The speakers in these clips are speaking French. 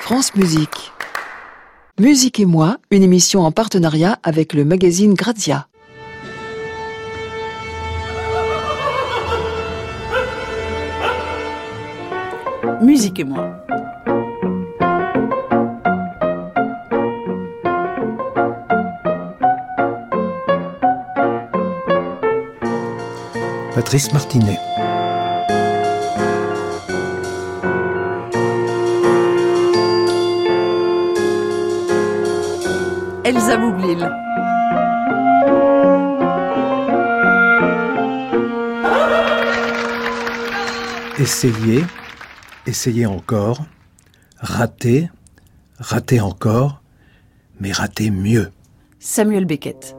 France Musique. Musique et moi, une émission en partenariat avec le magazine Grazia. Musique et moi. Patrice Martinet. Elsa Boublil. Essayez, essayez encore, ratez, ratez encore, mais ratez mieux. Samuel Beckett.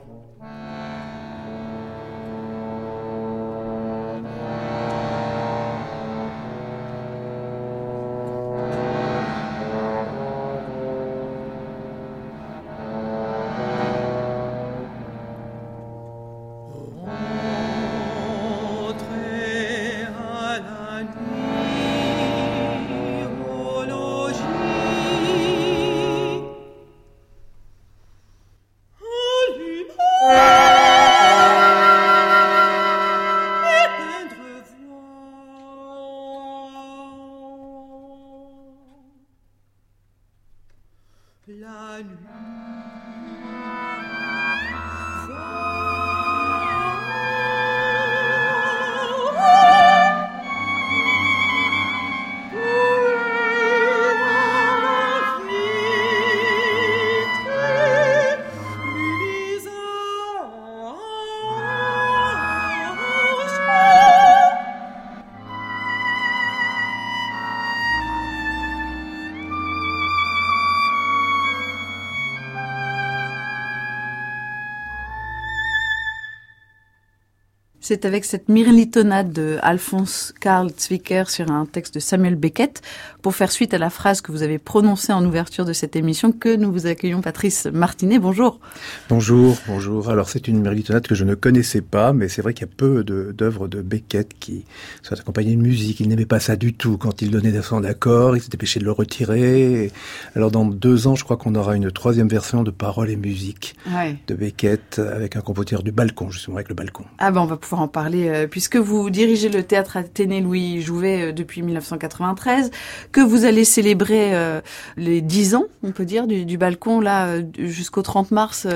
C'est avec cette mirlitonade de Alphonse Karl Zwicker sur un texte de Samuel Beckett, pour faire suite à la phrase que vous avez prononcée en ouverture de cette émission, que nous vous accueillons Patrice Martinet. Bonjour. Bonjour, bonjour. Alors c'est une mirlitonade que je ne connaissais pas, mais c'est vrai qu'il y a peu d'œuvres de Beckett qui sont accompagnées de musique. Il n'aimait pas ça du tout. Quand il donnait son accord, il s'était dépêché de le retirer. Alors dans 2 ans, je crois qu'on aura une 3e version de paroles et musique de Beckett, avec un compositeur du balcon, justement, avec le balcon. Ah ben on va pouvoir en parler, puisque vous dirigez le théâtre Athénée Louis Jouvet depuis 1993, que vous allez célébrer les 10 ans, on peut dire, du balcon, là, jusqu'au 30 mars,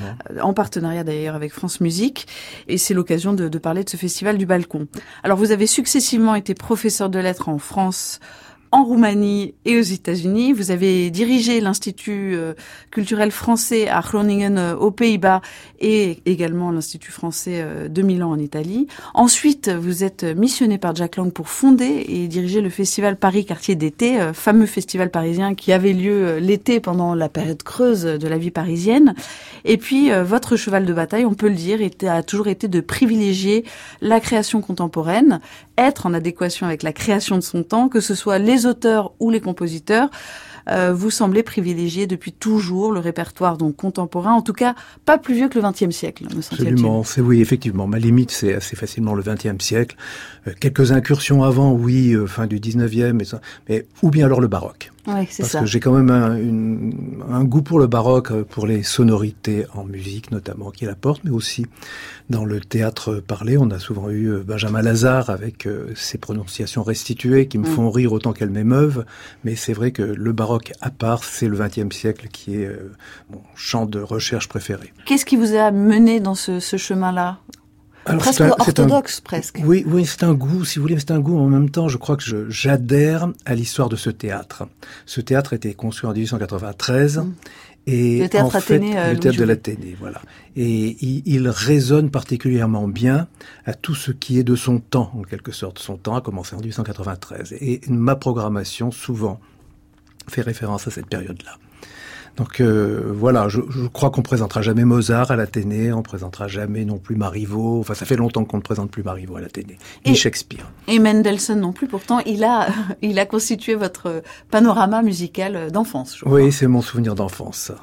en partenariat d'ailleurs avec France Musique, et c'est l'occasion de parler de ce festival du balcon. Alors vous avez successivement été professeur de lettres en France, en Roumanie et aux États-Unis. Vous avez dirigé l'Institut culturel français à Groningen aux Pays-Bas et également l'Institut français de Milan en Italie. Ensuite, vous êtes missionné par Jack Lang pour fonder et diriger le festival Paris Quartier d'été, fameux festival parisien qui avait lieu l'été pendant la période creuse de la vie parisienne. Et puis, votre cheval de bataille, on peut le dire, a toujours été de privilégier la création contemporaine, être en adéquation avec la création de son temps, que ce soit les auteurs ou les compositeurs. Vous semblez privilégier depuis toujours le répertoire donc contemporain, en tout cas pas plus vieux que le XXe siècle, me semble-t-il. Absolument, oui, effectivement. Ma limite, c'est assez facilement le XXe siècle. Quelques incursions avant, oui, fin du XIXe, mais ou bien alors le baroque. Oui, c'est Parce ça. que j'ai quand même un goût pour le baroque, pour les sonorités en musique notamment qu'il apporte, mais aussi dans le théâtre parlé. On a souvent eu Benjamin Lazare avec ses prononciations restituées qui me font rire autant qu'elles m'émeuvent. Mais c'est vrai que le baroque à part, c'est le XXe siècle qui est mon champ de recherche préféré. Qu'est-ce qui vous a mené dans ce chemin-là ? Alors, presque orthodoxe, presque. Oui, c'est un goût, si vous voulez, c'est un goût. En même temps, je crois que j'adhère à l'histoire de ce théâtre. Ce théâtre a été conçu en 1893. Et le théâtre Athénée, le théâtre de l'Athénée, voilà. Et il résonne particulièrement bien à tout ce qui est de son temps, en quelque sorte. Son temps a commencé en 1893. Et ma programmation, souvent, fait référence à cette période-là. Donc voilà, je crois qu'on présentera jamais Mozart à l'Athénée, on présentera jamais non plus Marivaux. Enfin, ça fait longtemps qu'on ne présente plus Marivaux à l'Athénée, ni Shakespeare. Et Mendelssohn non plus. Pourtant, il a constitué votre panorama musical d'enfance, je crois. Oui, c'est mon souvenir d'enfance, ça.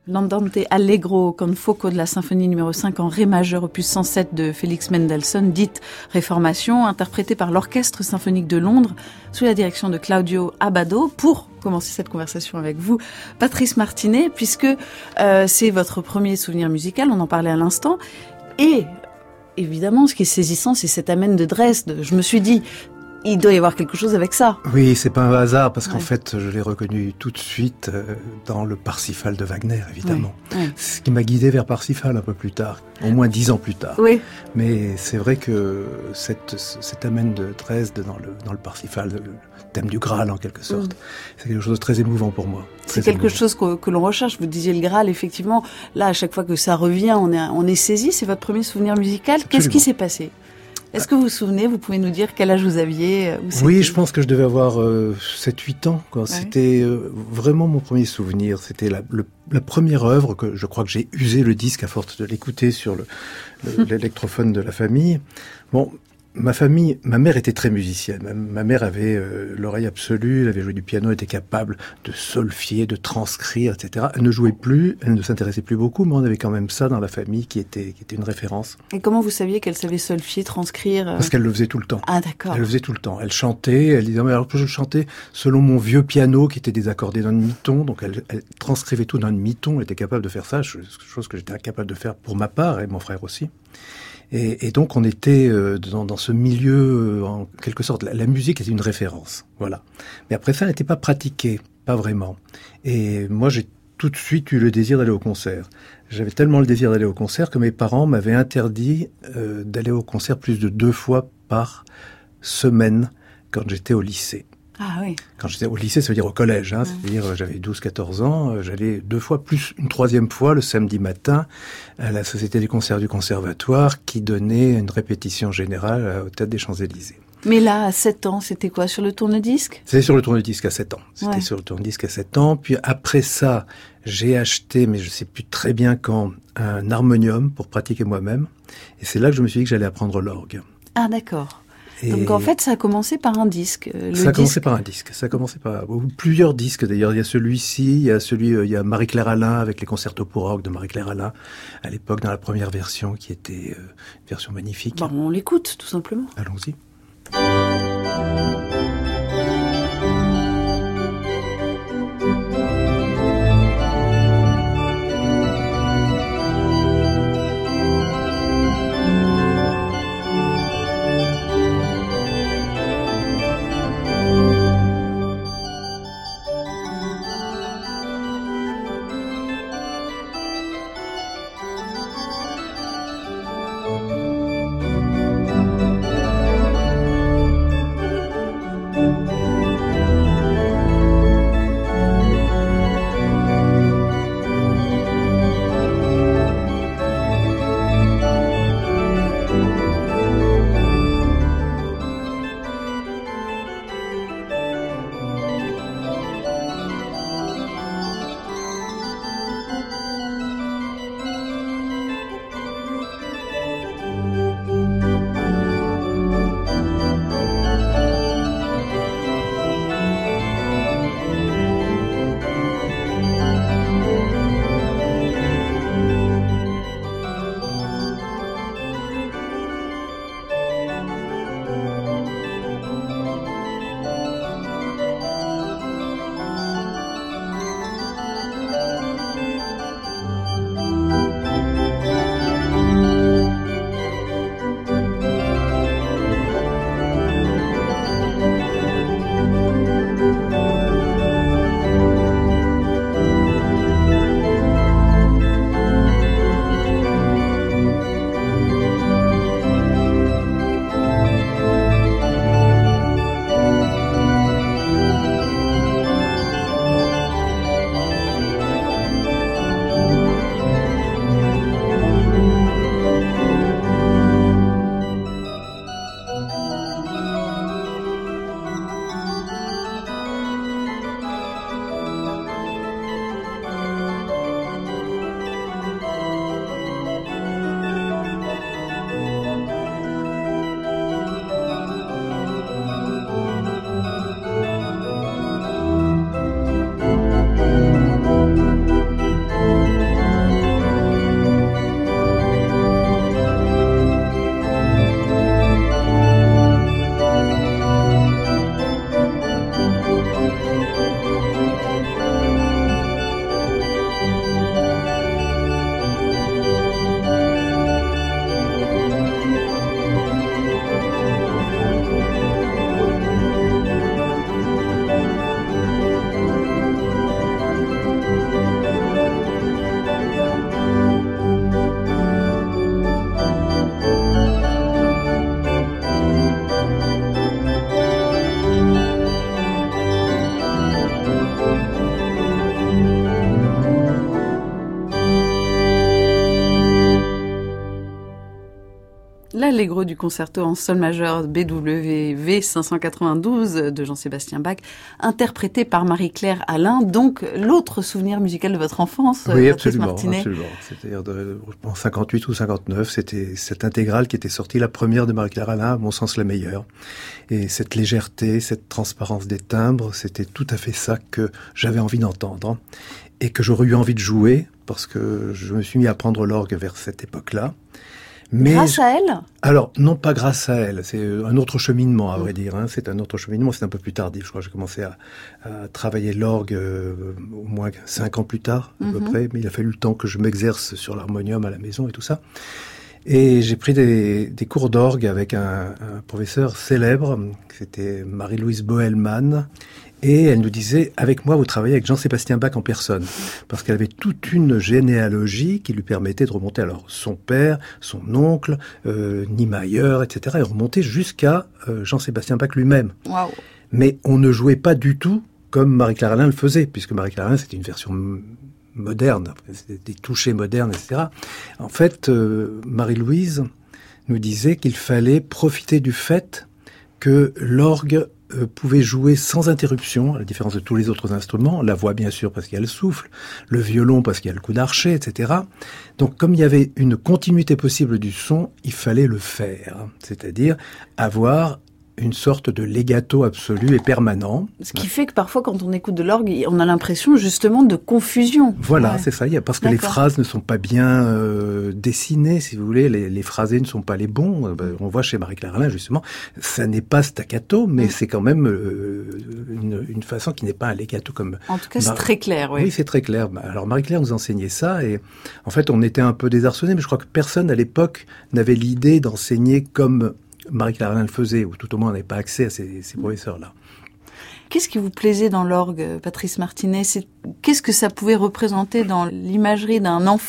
L'Andante Allegro con fuoco de la symphonie numéro 5 en ré majeur opus 107 de Félix Mendelssohn, dite Réformation, interprétée par l'Orchestre symphonique de Londres sous la direction de Claudio Abbado. Pour commencer cette conversation avec vous, Patrice Martinet, puisque c'est votre premier souvenir musical, on en parlait à l'instant, et évidemment ce qui est saisissant, c'est cet Amen de Dresde. Je me suis dit, il doit y avoir quelque chose avec ça. Oui, c'est pas un hasard, parce qu'en fait, je l'ai reconnu tout de suite dans le Parsifal de Wagner, évidemment. Oui. Ce qui m'a guidé vers Parsifal un peu plus tard, au moins 10 ans plus tard. Oui. Mais c'est vrai que cet Amen de Dresde dans le Parsifal, le thème du Graal en quelque sorte, c'est quelque chose de très émouvant pour moi. C'est quelque chose que l'on recherche. Vous disiez le Graal, effectivement. Là, à chaque fois que ça revient, on est saisi. C'est votre premier souvenir musical. Absolument. Qu'est-ce qui s'est passé ? Est-ce que vous vous souvenez, vous pouvez nous dire quel âge vous aviez? Oui, je pense que je devais avoir 7-8 ans. Quoi. Ouais. C'était vraiment mon premier souvenir. C'était la première œuvre que je crois que j'ai usé le disque à force de l'écouter sur l'électrophone de la famille. Bon, ma mère était très musicienne. Ma mère avait l'oreille absolue, elle avait joué du piano, elle était capable de solfier, de transcrire, etc. Elle ne jouait plus, elle ne s'intéressait plus beaucoup, mais on avait quand même ça dans la famille qui était une référence. Et comment vous saviez qu'elle savait solfier, transcrire Parce qu'elle le faisait tout le temps. Ah, d'accord. Elle le faisait tout le temps. Elle chantait, elle disait, mais alors je chantais selon mon vieux piano qui était désaccordé d'un demi-ton, donc elle transcrivait tout d'un demi-ton, elle était capable de faire ça, chose que j'étais incapable de faire pour ma part, et mon frère aussi. Et donc on était dans ce milieu, en quelque sorte, la musique était une référence, voilà. Mais après ça, elle n'était pas pratiquée, pas vraiment. Et moi, j'ai tout de suite eu le désir d'aller au concert. J'avais tellement le désir d'aller au concert que mes parents m'avaient interdit d'aller au concert plus de 2 fois par semaine quand j'étais au lycée. Ah oui. Quand j'étais au lycée, ça veut dire au collège, hein, c'est-à-dire j'avais 12-14 ans, j'allais 2 fois, plus une 3e fois le samedi matin à la Société des concerts du Conservatoire qui donnait une répétition générale au Théâtre des Champs-Élysées. Mais là, à 7 ans, c'était quoi, sur le tourne-disque ? C'était sur le tourne-disque à 7 ans. C'était sur le tourne-disque à 7 ans. Puis après ça, j'ai acheté, mais je sais plus très bien quand, un harmonium pour pratiquer moi-même. Et c'est là que je me suis dit que j'allais apprendre l'orgue. Ah d'accord. Donc en fait, ça a commencé par un disque. Ça a commencé par un disque. Ça a commencé par plusieurs disques d'ailleurs. Il y a celui-ci, il y a Marie-Claire Alain avec les concertos pour orgue de Marie-Claire Alain à l'époque dans la première version qui était une version magnifique. Bon, on l'écoute tout simplement. Allons-y. L'Allegro du concerto en sol majeur BWV 592 de Jean-Sébastien Bach, interprété par Marie-Claire Alain, donc l'autre souvenir musical de votre enfance, oui, Patrice absolument, Martinet. absolument. C'est-à-dire, je pense 58 ou 59, c'était cette intégrale qui était sortie, la première de Marie-Claire Alain, à mon sens la meilleure. Et cette légèreté, cette transparence des timbres, c'était tout à fait ça que j'avais envie d'entendre et que j'aurais eu envie de jouer parce que je me suis mis à apprendre l'orgue vers cette époque-là. Mais grâce à elle ? Alors, non pas grâce à elle, c'est un autre cheminement, à vrai dire. Hein. C'est un autre cheminement, c'est un peu plus tardif. Je crois que j'ai commencé à travailler l'orgue au moins 5 ans plus tard, à peu près. Mais il a fallu le temps que je m'exerce sur l'harmonium à la maison et tout ça. Et j'ai pris des cours d'orgue avec un professeur célèbre, c'était Marie-Louise Boelman. Et elle nous disait, avec moi, vous travaillez avec Jean-Sébastien Bach en personne. Parce qu'elle avait toute une généalogie qui lui permettait de remonter, alors, son père, son oncle, Niemeyer, etc. et remonter jusqu'à Jean-Sébastien Bach lui-même. Waouh. Mais on ne jouait pas du tout comme Marie-Claire Alain le faisait, puisque Marie-Claire Alain, c'était une version moderne, c'était des touchés modernes, etc. En fait, Marie-Louise nous disait qu'il fallait profiter du fait que l'orgue pouvait jouer sans interruption, à la différence de tous les autres instruments, la voix bien sûr parce qu'il y a le souffle, le violon parce qu'il y a le coup d'archet, etc. Donc comme il y avait une continuité possible du son, il fallait le faire, c'est-à-dire avoir une sorte de legato absolu et permanent. Ce qui fait que parfois, quand on écoute de l'orgue, on a l'impression justement de confusion. Voilà, ouais. C'est ça. Parce que les phrases ne sont pas bien dessinées, si vous voulez. Les phrasés ne sont pas les bons. On voit chez Marie-Claire Alain, justement, ça n'est pas staccato, mais c'est quand même une façon qui n'est pas un legato comme... En tout cas, c'est très clair, oui. Oui, c'est très clair. Alors, Marie-Claire nous enseignait ça et en fait, on était un peu désarçonnés, mais je crois que personne à l'époque n'avait l'idée d'enseigner comme Marie-Claire Alain le faisait, ou tout au moins on n'avait pas accès à ces professeurs-là. Qu'est-ce qui vous plaisait dans l'orgue, Patrice Martinet ? Qu'est-ce que ça pouvait représenter dans l'imagerie d'un enfant ?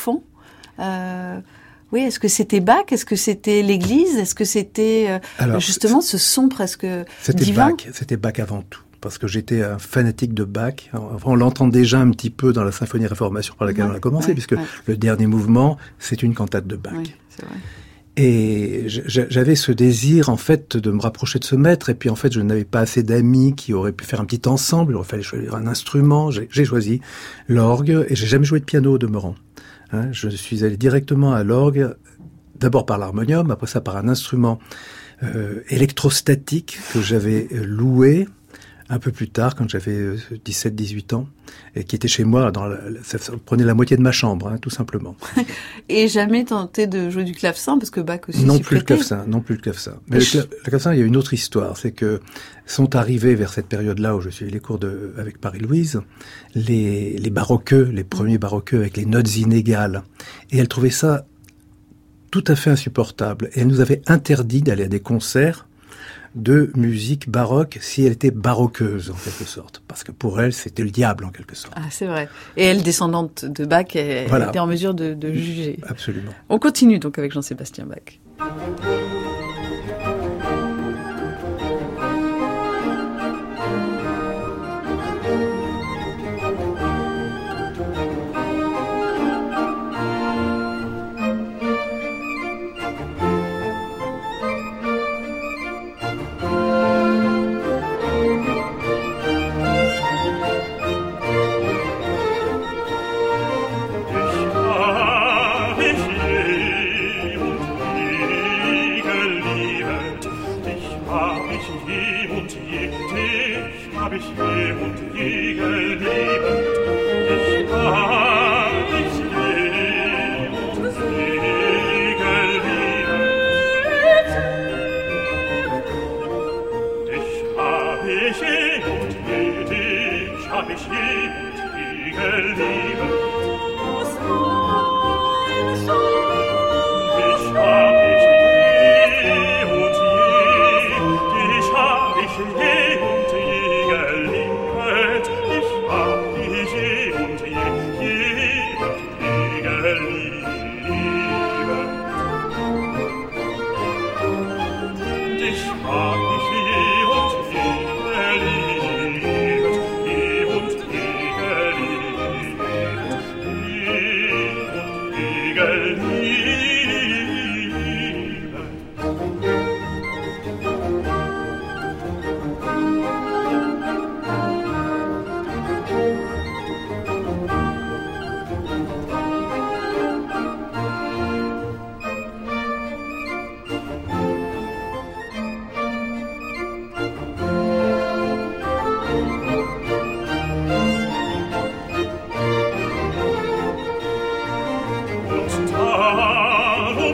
Oui, est-ce que c'était Bach ? Est-ce que c'était l'Église ? Est-ce que c'était justement ce son presque divin ? C'était Bach avant tout. Parce que j'étais un fanatique de Bach. On l'entend déjà un petit peu dans la Symphonie Réformation par laquelle on a commencé, puisque le dernier mouvement, c'est une cantate de Bach. Oui, c'est vrai. Et j'avais ce désir, en fait, de me rapprocher de ce maître. Et puis, en fait, je n'avais pas assez d'amis qui auraient pu faire un petit ensemble. Il aurait fallu choisir un instrument. J'ai choisi l'orgue et j'ai jamais joué de piano au demeurant. Hein, je suis allé directement à l'orgue, d'abord par l'harmonium, après ça par un instrument électrostatique que j'avais loué un peu plus tard, quand j'avais 17-18 ans, et qui était chez moi, ça prenait la moitié de ma chambre, hein, tout simplement. Et jamais tenté de jouer du clavecin, parce que Bach aussi non s'y plus prêtait. Non plus le clavecin. Mais le clavecin, il y a une autre histoire, c'est que sont arrivés vers cette période-là où je suis les cours avec Marie-Louise, les baroqueux, les premiers baroqueux avec les notes inégales. Et elle trouvait ça tout à fait insupportable. Et elle nous avait interdit d'aller à des concerts de musique baroque si elle était baroqueuse en quelque sorte, parce que pour elle c'était le diable en quelque sorte. Ah, c'est vrai. Et elle, descendante de Bach, elle était en mesure de juger. Absolument. On continue donc avec Jean-Sébastien Bach.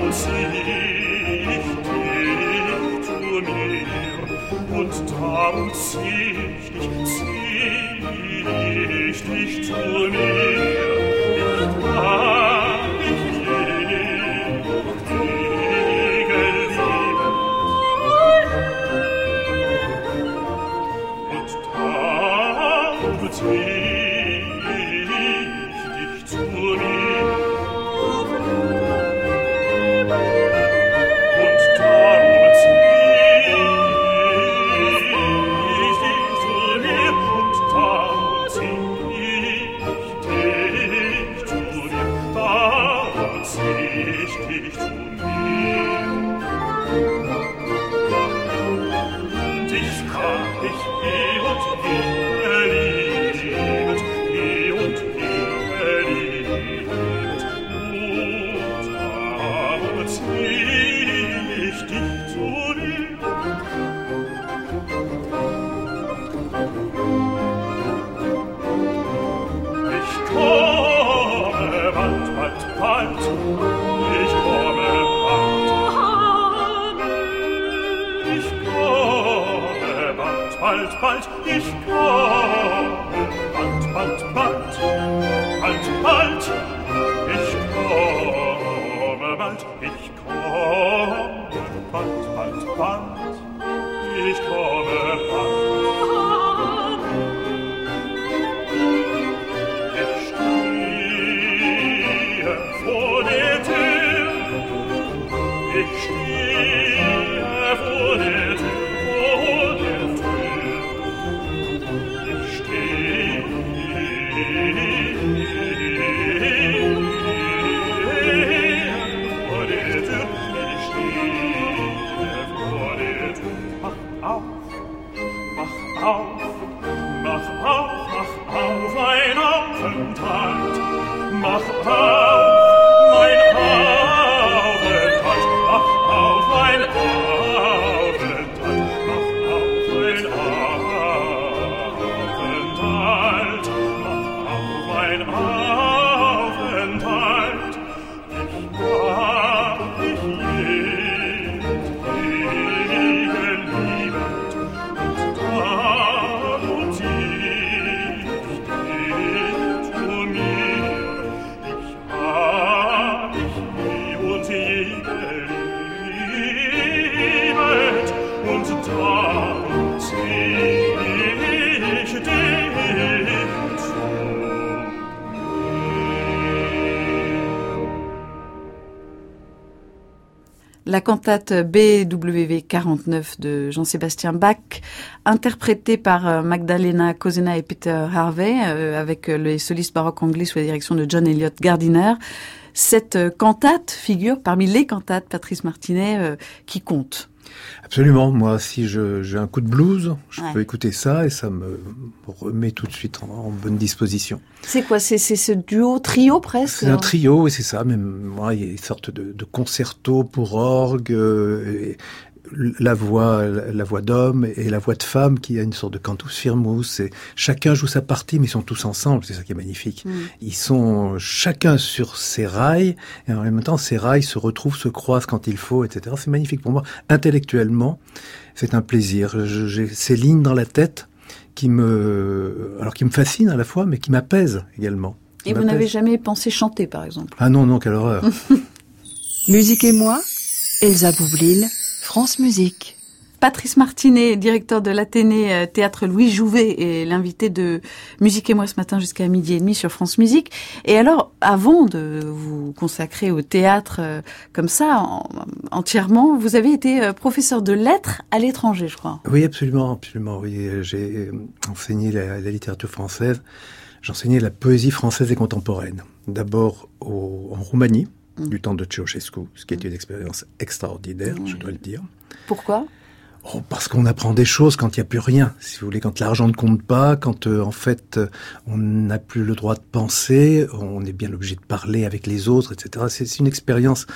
La cantate BWV 49 de Jean-Sébastien Bach, interprétée par Magdalena Kozena et Peter Harvey, avec les solistes baroques anglais sous la direction de John Eliot Gardiner. Cette cantate figure parmi les cantates, Patrice Martinet, qui comptent. Absolument. Moi, si j'ai un coup de blues, je Ouais. peux écouter ça et ça me remet tout de suite en bonne disposition. C'est quoi? C'est ce duo, trio presque? C'est un trio et c'est ça. Même moi, il y a une sorte de concerto pour orgue, et la voix d'homme et la voix de femme qui a une sorte de cantus firmus. Et chacun joue sa partie, mais ils sont tous ensemble. C'est ça qui est magnifique. Ils sont chacun sur ses rails et en même temps, ces rails se retrouvent, se croisent quand il faut, etc. C'est magnifique pour moi. Intellectuellement, c'est un plaisir. J'ai ces lignes dans la tête qui me fascinent à la fois, mais qui m'apaisent également. Et vous n'avez jamais pensé chanter, par exemple? Ah non, quelle horreur. Musique et moi, Elsa Boublil, France Musique. Patrice Martinet, directeur de l'Athénée Théâtre Louis Jouvet, est l'invité de Musique et moi ce matin jusqu'à 12h30 sur France Musique. Et alors, avant de vous consacrer au théâtre comme ça, entièrement, vous avez été professeur de lettres à l'étranger, je crois. Oui, absolument. Oui, j'ai enseigné la littérature française. J'enseignais la poésie française et contemporaine. D'abord en Roumanie, du temps de Ceausescu, ce qui est une expérience extraordinaire, je dois le dire. Pourquoi ? Parce qu'on apprend des choses quand il n'y a plus rien, si vous voulez, quand l'argent ne compte pas, quand en fait on n'a plus le droit de penser, on est bien obligé de parler avec les autres, etc. C'est une expérience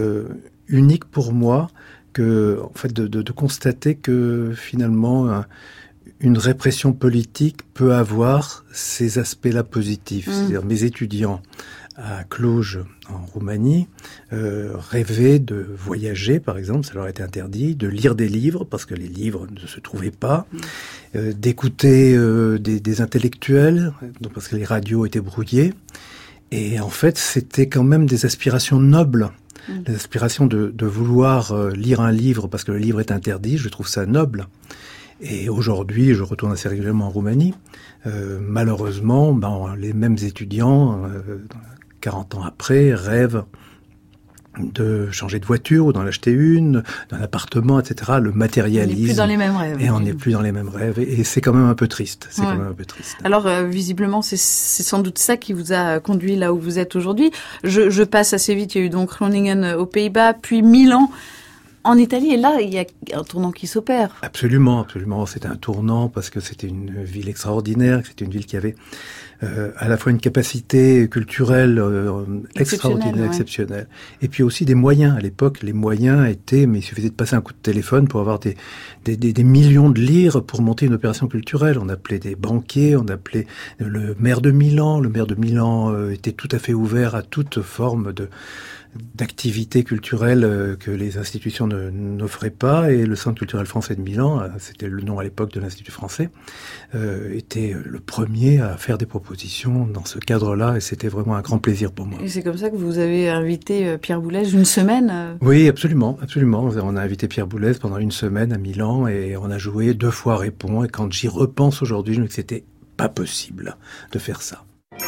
unique pour moi que, en fait, de constater que finalement une répression politique peut avoir ces aspects-là positifs. C'est-à-dire mes étudiants à Cluj, en Roumanie, rêvaient de voyager, par exemple, ça leur était interdit, de lire des livres, parce que les livres ne se trouvaient pas, d'écouter des intellectuels, parce que les radios étaient brouillées. Et en fait, c'était quand même des aspirations nobles. L'aspiration de vouloir lire un livre parce que le livre est interdit, je trouve ça noble. Et aujourd'hui, je retourne assez régulièrement en Roumanie. Malheureusement, les mêmes étudiants, 40 ans après, rêvent de changer de voiture ou d'en acheter une, d'un appartement, etc. Le matérialisme. On n'est plus dans les mêmes rêves. Et on n'est plus dans les mêmes rêves. Et c'est quand même un peu triste. C'est quand même un peu triste. Alors, visiblement, c'est sans doute ça qui vous a conduit là où vous êtes aujourd'hui. Je passe assez vite. Il y a eu donc Groningen aux Pays-Bas, puis Milan en Italie. Et là, il y a un tournant qui s'opère. Absolument, absolument. C'était un tournant parce que c'était une ville extraordinaire. C'était une ville qui avait à la fois une capacité culturelle extraordinaire, exceptionnelle, et puis aussi des moyens. À l'époque, les moyens étaient, mais il suffisait de passer un coup de téléphone pour avoir des millions de lire pour monter une opération culturelle. On appelait des banquiers, on appelait le maire de Milan. Le maire de Milan était tout à fait ouvert à toute forme d'activités culturelles que les institutions n'offraient pas, et le Centre culturel français de Milan, c'était le nom à l'époque de l'Institut français, était le premier à faire des propositions dans ce cadre-là, et c'était vraiment un grand plaisir pour moi. Et c'est comme ça que vous avez invité Pierre Boulez une semaine Oui, absolument, absolument. On a invité Pierre Boulez pendant une semaine à Milan, et on a joué 2 fois Répond, et quand j'y repense aujourd'hui, je me dis que c'était pas possible de faire ça.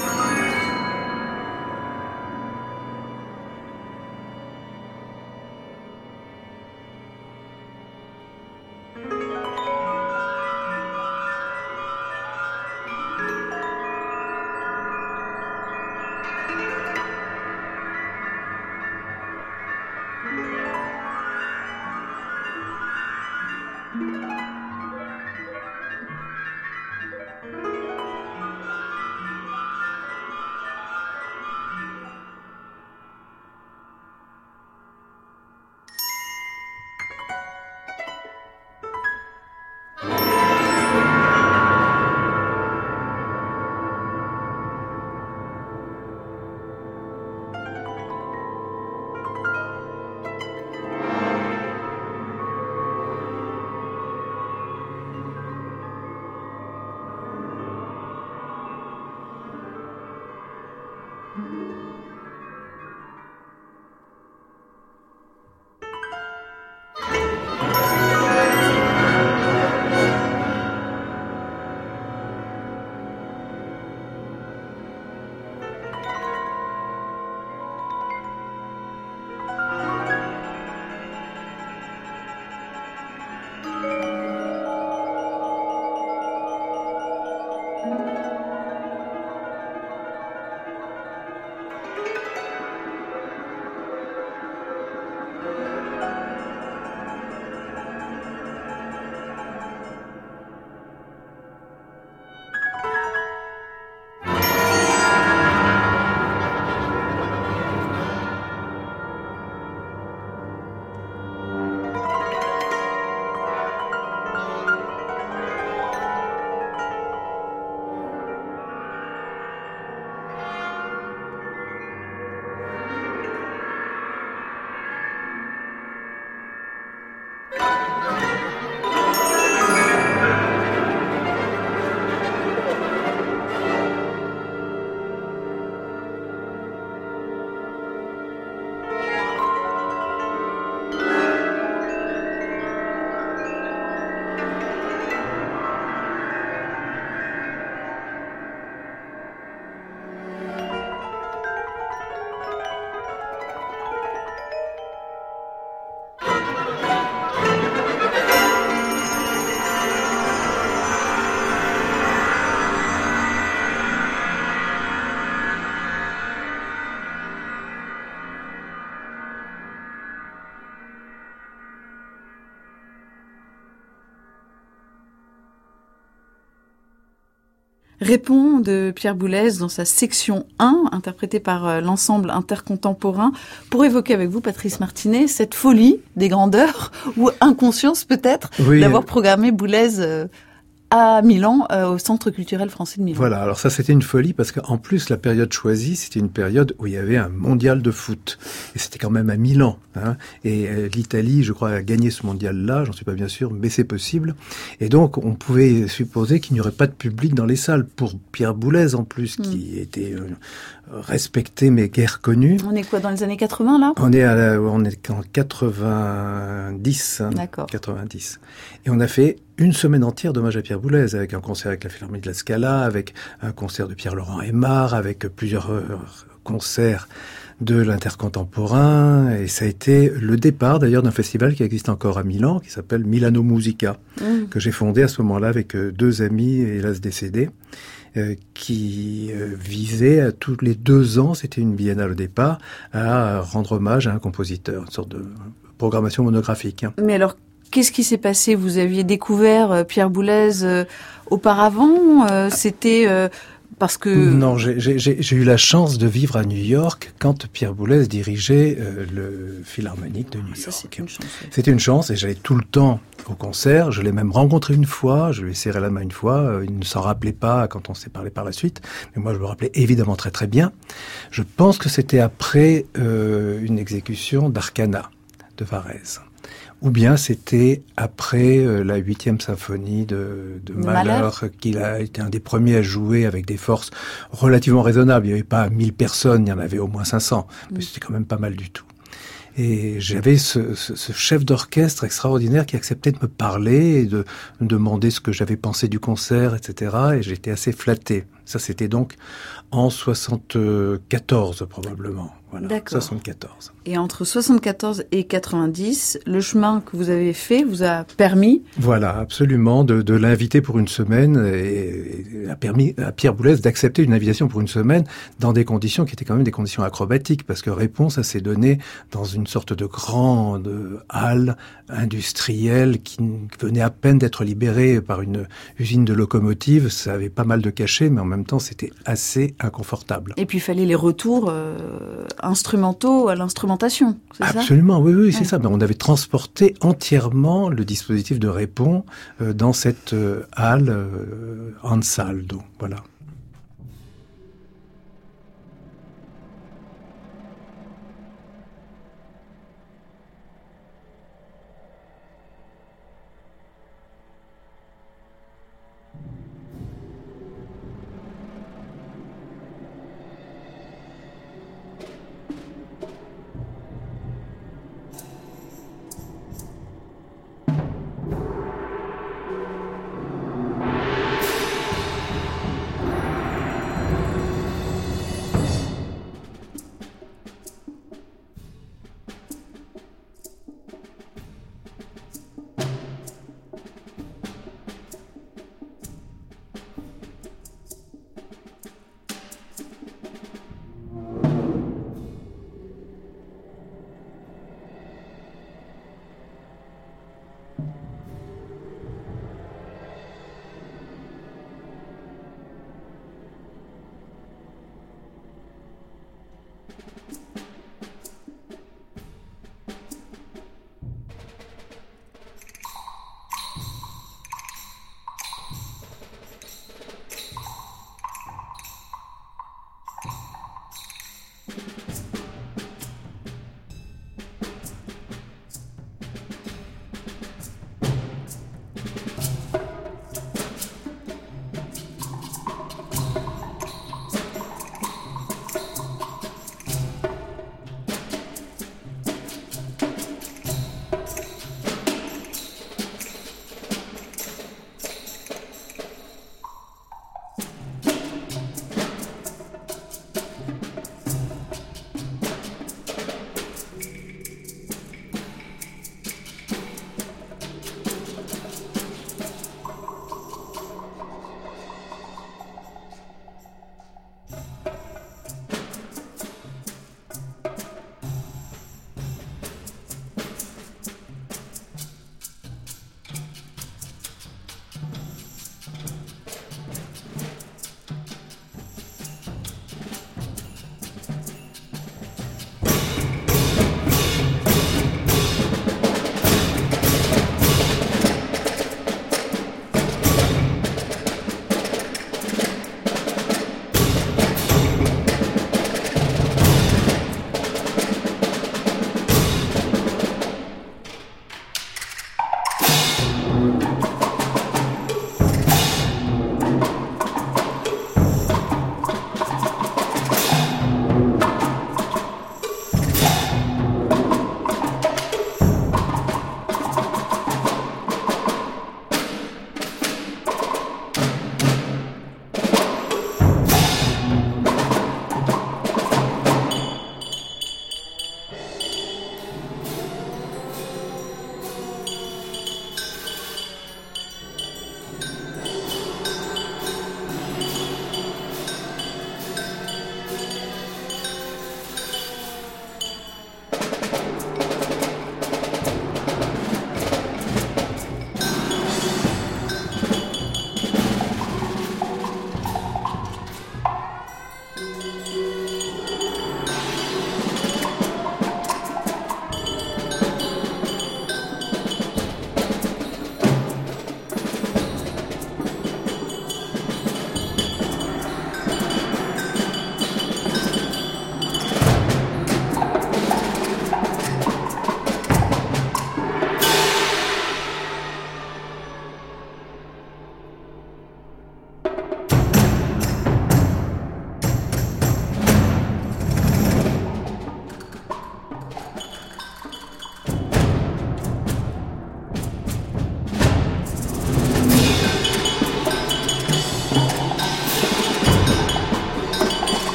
Répond de Pierre Boulez dans sa section 1, interprétée par l'ensemble intercontemporain, pour évoquer avec vous, Patrice Martinet, cette folie des grandeurs, ou inconscience peut-être, d'avoir programmé Boulez à Milan, au Centre culturel français de Milan. Voilà, alors ça c'était une folie parce qu'en plus la période choisie, c'était une période où il y avait un mondial de foot. Et c'était quand même à Milan. Et l'Italie, je crois, a gagné ce mondial-là, j'en suis pas bien sûr, mais c'est possible. Et donc on pouvait supposer qu'il n'y aurait pas de public dans les salles. Pour Pierre Boulez en plus, qui était respecté mais guère connu. On est quoi, dans les années 80 là ? On est en 90. D'accord. 90. Et on a fait une semaine entière d'hommage à Pierre Boulez, avec un concert avec la Philharmonie de la Scala, avec un concert de Pierre-Laurent Aimard, avec plusieurs concerts de l'intercontemporain. Et ça a été le départ d'ailleurs d'un festival qui existe encore à Milan, qui s'appelle Milano Musica, que j'ai fondé à ce moment-là avec deux amis, hélas décédés, qui visait à tous les 2 ans, c'était une biennale au départ, à rendre hommage à un compositeur, une sorte de programmation monographique. Mais alors, qu'est-ce qui s'est passé ? Vous aviez découvert Pierre Boulez auparavant ? C'était parce que... Non, j'ai eu la chance de vivre à New York quand Pierre Boulez dirigeait le Philharmonique de New York. Ça, c'est une chance. Oui. C'était une chance et j'allais tout le temps au concert. Je l'ai même rencontré une fois, je lui ai serré la main une fois. Il ne s'en rappelait pas quand on s'est parlé par la suite, mais moi je me rappelais évidemment très très bien. Je pense que c'était après une exécution d'Arcana de Varèse. Ou bien c'était après la 8e symphonie de Mahler, qu'il a été un des premiers à jouer avec des forces relativement raisonnables. Il n'y avait pas 1000 personnes, il y en avait au moins 500. Mais c'était quand même pas mal du tout. Et j'avais ce chef d'orchestre extraordinaire qui acceptait de me parler et de me demander ce que j'avais pensé du concert, etc. Et j'étais assez flatté. Ça, c'était donc en 74 probablement. Voilà, d'accord. 74. Et entre 74 et 90, le chemin que vous avez fait vous a permis... Voilà, absolument, de l'inviter pour une semaine et a permis à Pierre Boulez d'accepter une invitation pour une semaine dans des conditions qui étaient quand même des conditions acrobatiques, parce que réponse à s'est donnée dans une sorte de grande halle industrielle qui venait à peine d'être libérée par une usine de locomotives. Ça avait pas mal de cachets, mais en même temps, c'était assez inconfortable. Et puis, il fallait les retours instrumentaux à l'instrumentation, c'est ça ? Absolument, oui, c'est ça. Mais on avait transporté entièrement le dispositif de répond dans cette halle Ansaldo, voilà.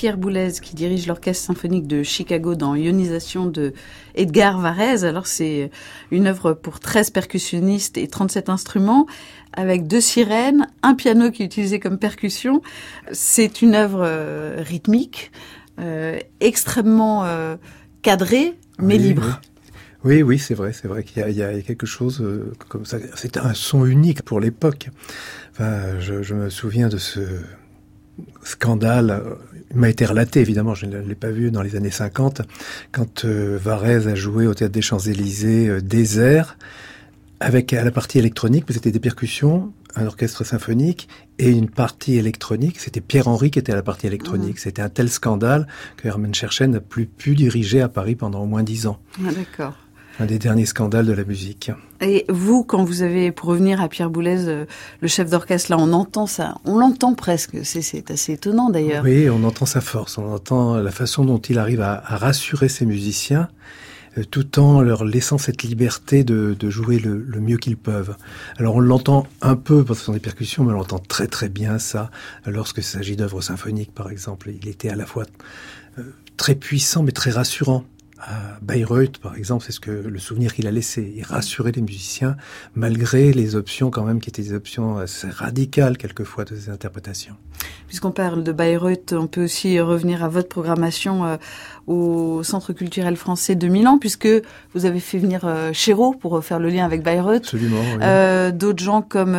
Pierre Boulez qui dirige l'Orchestre symphonique de Chicago dans Ionisation de Edgar Varèse. Alors c'est une œuvre pour 13 percussionnistes et 37 instruments avec 2 sirènes, un piano qui est utilisé comme percussion. C'est une œuvre rythmique, extrêmement cadrée, mais libre. Oui, c'est vrai qu'il y a quelque chose comme ça. C'est un son unique pour l'époque. Enfin, je me souviens de ce scandale. Il m'a été relaté, évidemment, je ne l'ai pas vu dans les années 50, quand Varèse a joué au Théâtre des Champs-Élysées Désert, avec à la partie électronique, mais c'était des percussions, un orchestre symphonique et une partie électronique. C'était Pierre-Henry qui était à la partie électronique. C'était un tel scandale que Hermann Scherchen n'a plus pu diriger à Paris pendant au moins 10 ans. Ah, d'accord. Un des derniers scandales de la musique. Et vous, quand vous avez, pour revenir à Pierre Boulez, le chef d'orchestre, là, on entend ça, on l'entend presque. C'est assez étonnant d'ailleurs. Oui, on entend sa force, on entend la façon dont il arrive à rassurer ses musiciens, tout en leur laissant cette liberté de jouer le mieux qu'ils peuvent. Alors on l'entend un peu parce que ce sont des percussions, mais on l'entend très très bien ça lorsque il s'agit d'œuvres symphoniques, par exemple. Il était à la fois très puissant mais très rassurant. À Bayreuth, par exemple, c'est le souvenir qu'il a laissé. Il rassurait les musiciens, malgré les options quand même qui étaient des options assez radicales quelquefois de ses interprétations. Puisqu'on parle de Bayreuth, on peut aussi revenir à votre programmation au Centre culturel français de Milan, puisque vous avez fait venir Chéreau pour faire le lien avec Bayreuth. Absolument, oui. D'autres gens comme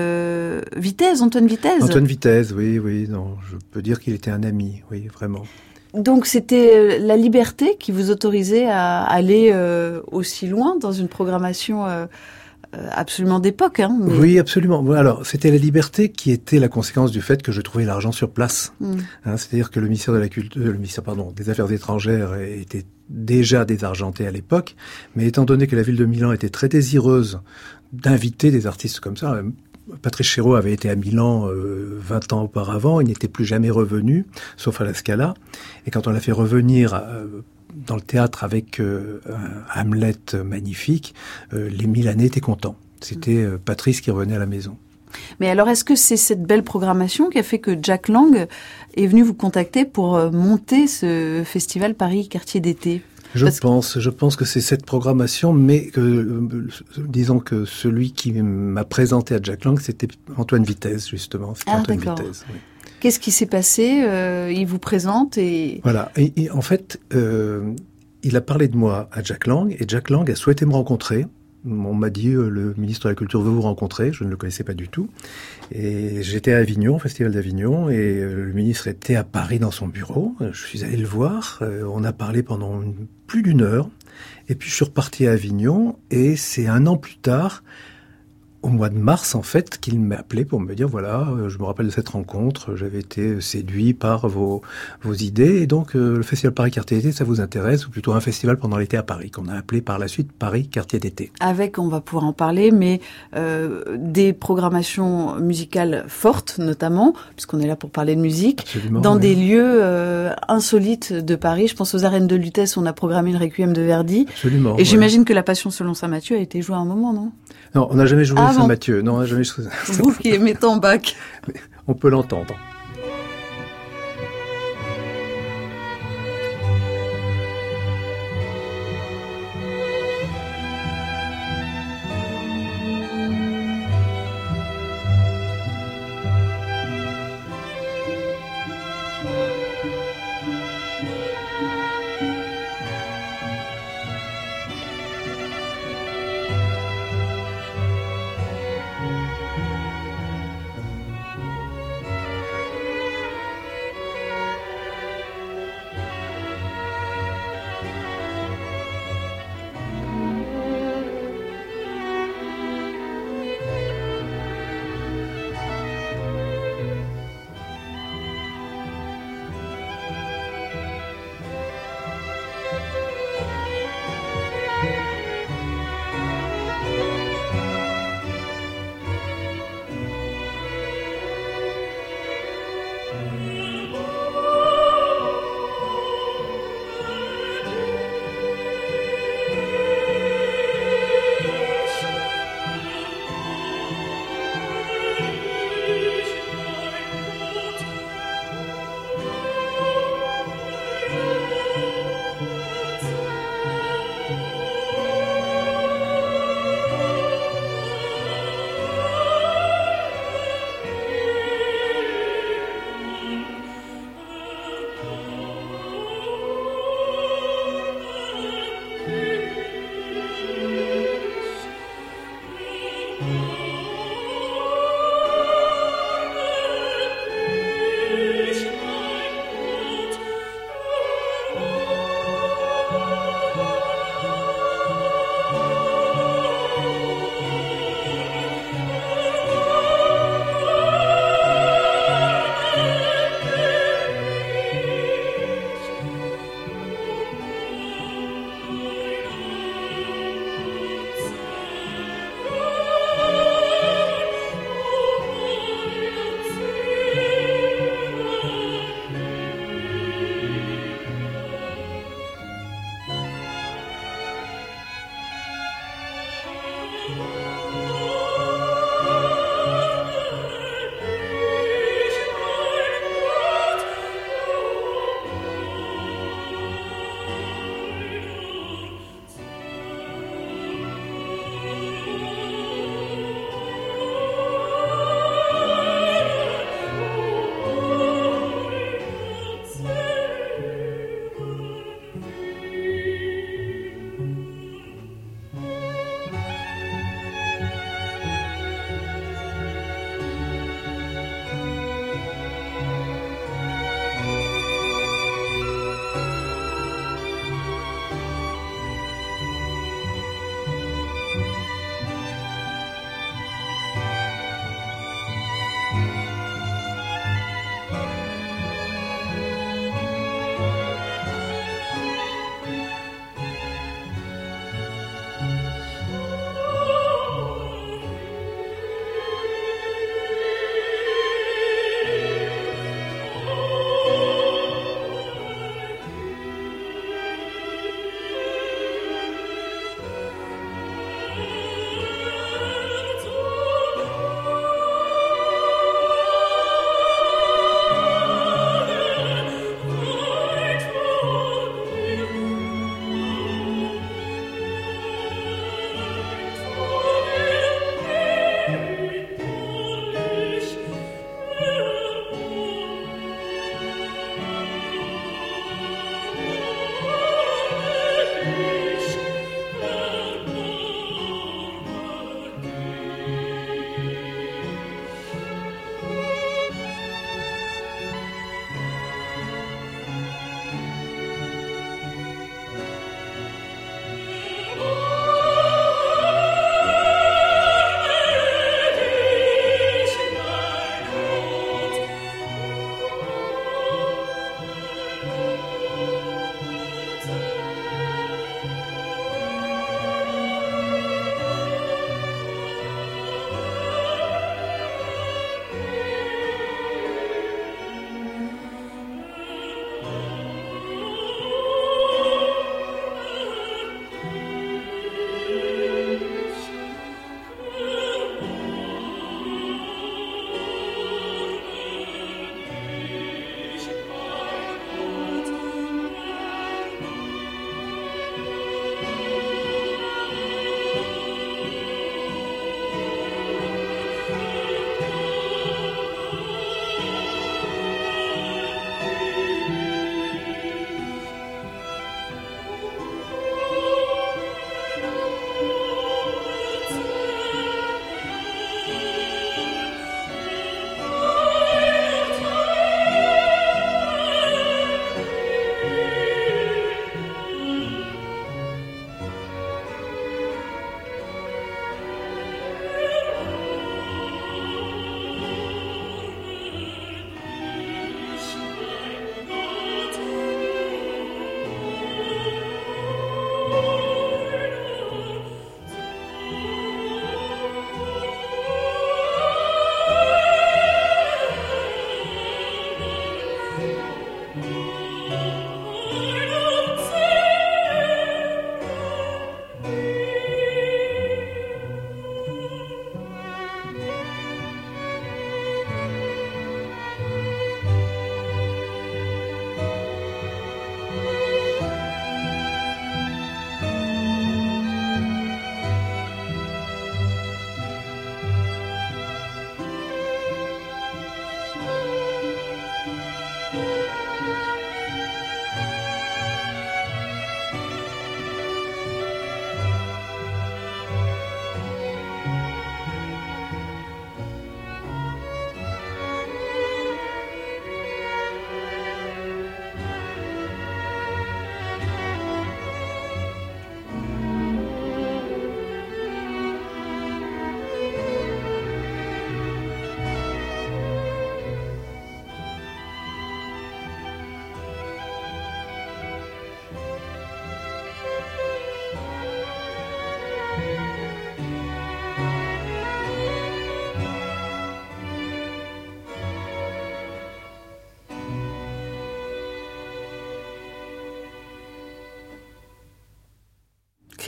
Vitesse, Antoine Vitesse. Antoine Vitesse, oui, non, je peux dire qu'il était un ami, oui, vraiment. Donc c'était la liberté qui vous autorisait à aller aussi loin dans une programmation absolument d'époque. Hein, mais... Oui, absolument. Alors c'était la liberté qui était la conséquence du fait que je trouvais l'argent sur place. C'est-à-dire que le ministère de la Culture, des Affaires étrangères était déjà désargenté à l'époque, mais étant donné que la ville de Milan était très désireuse d'inviter des artistes comme ça. Patrice Chéreau avait été à Milan 20 ans auparavant, il n'était plus jamais revenu, sauf à la Scala. Et quand on l'a fait revenir dans le théâtre avec un Hamlet magnifique, les Milanais étaient contents. C'était Patrice qui revenait à la maison. Mais alors, est-ce que c'est cette belle programmation qui a fait que Jack Lang est venu vous contacter pour monter ce festival Paris Quartier d'été ? Je pense que c'est cette programmation, mais disons que celui qui m'a présenté à Jack Lang, c'était Antoine Vitesse, justement. C'était Antoine Vitesse, oui. Qu'est-ce qui s'est passé ? Il vous présente et... Voilà. Et en fait, il a parlé de moi à Jack Lang, et Jack Lang a souhaité me rencontrer. On m'a dit, le ministre de la Culture veut vous rencontrer. Je ne le connaissais pas du tout. Et j'étais à Avignon, au Festival d'Avignon, et le ministre était à Paris dans son bureau. Je suis allé le voir. On a parlé pendant plus d'1 heure. Et puis je suis reparti à Avignon, et c'est 1 an plus tard, au mois de mars, en fait, qu'il m'a appelé pour me dire, voilà, je me rappelle de cette rencontre, j'avais été séduit par vos idées, et donc le Festival Paris Quartier d'été, ça vous intéresse, ou plutôt un festival pendant l'été à Paris, qu'on a appelé par la suite Paris Quartier d'été. Avec, on va pouvoir en parler, mais des programmations musicales fortes, notamment, puisqu'on est là pour parler de musique, absolument, dans oui. des lieux insolites de Paris. Je pense aux arènes de Lutèce, on a programmé le Requiem de Verdi. Absolument. Et j'imagine que la Passion selon saint Matthieu a été jouée à un moment, non ? Non, on n'a jamais joué Saint-Mathieu. Non, on n'a jamais joué Saint-Mathieu. Vous qui aimez tant Bach. On peut l'entendre.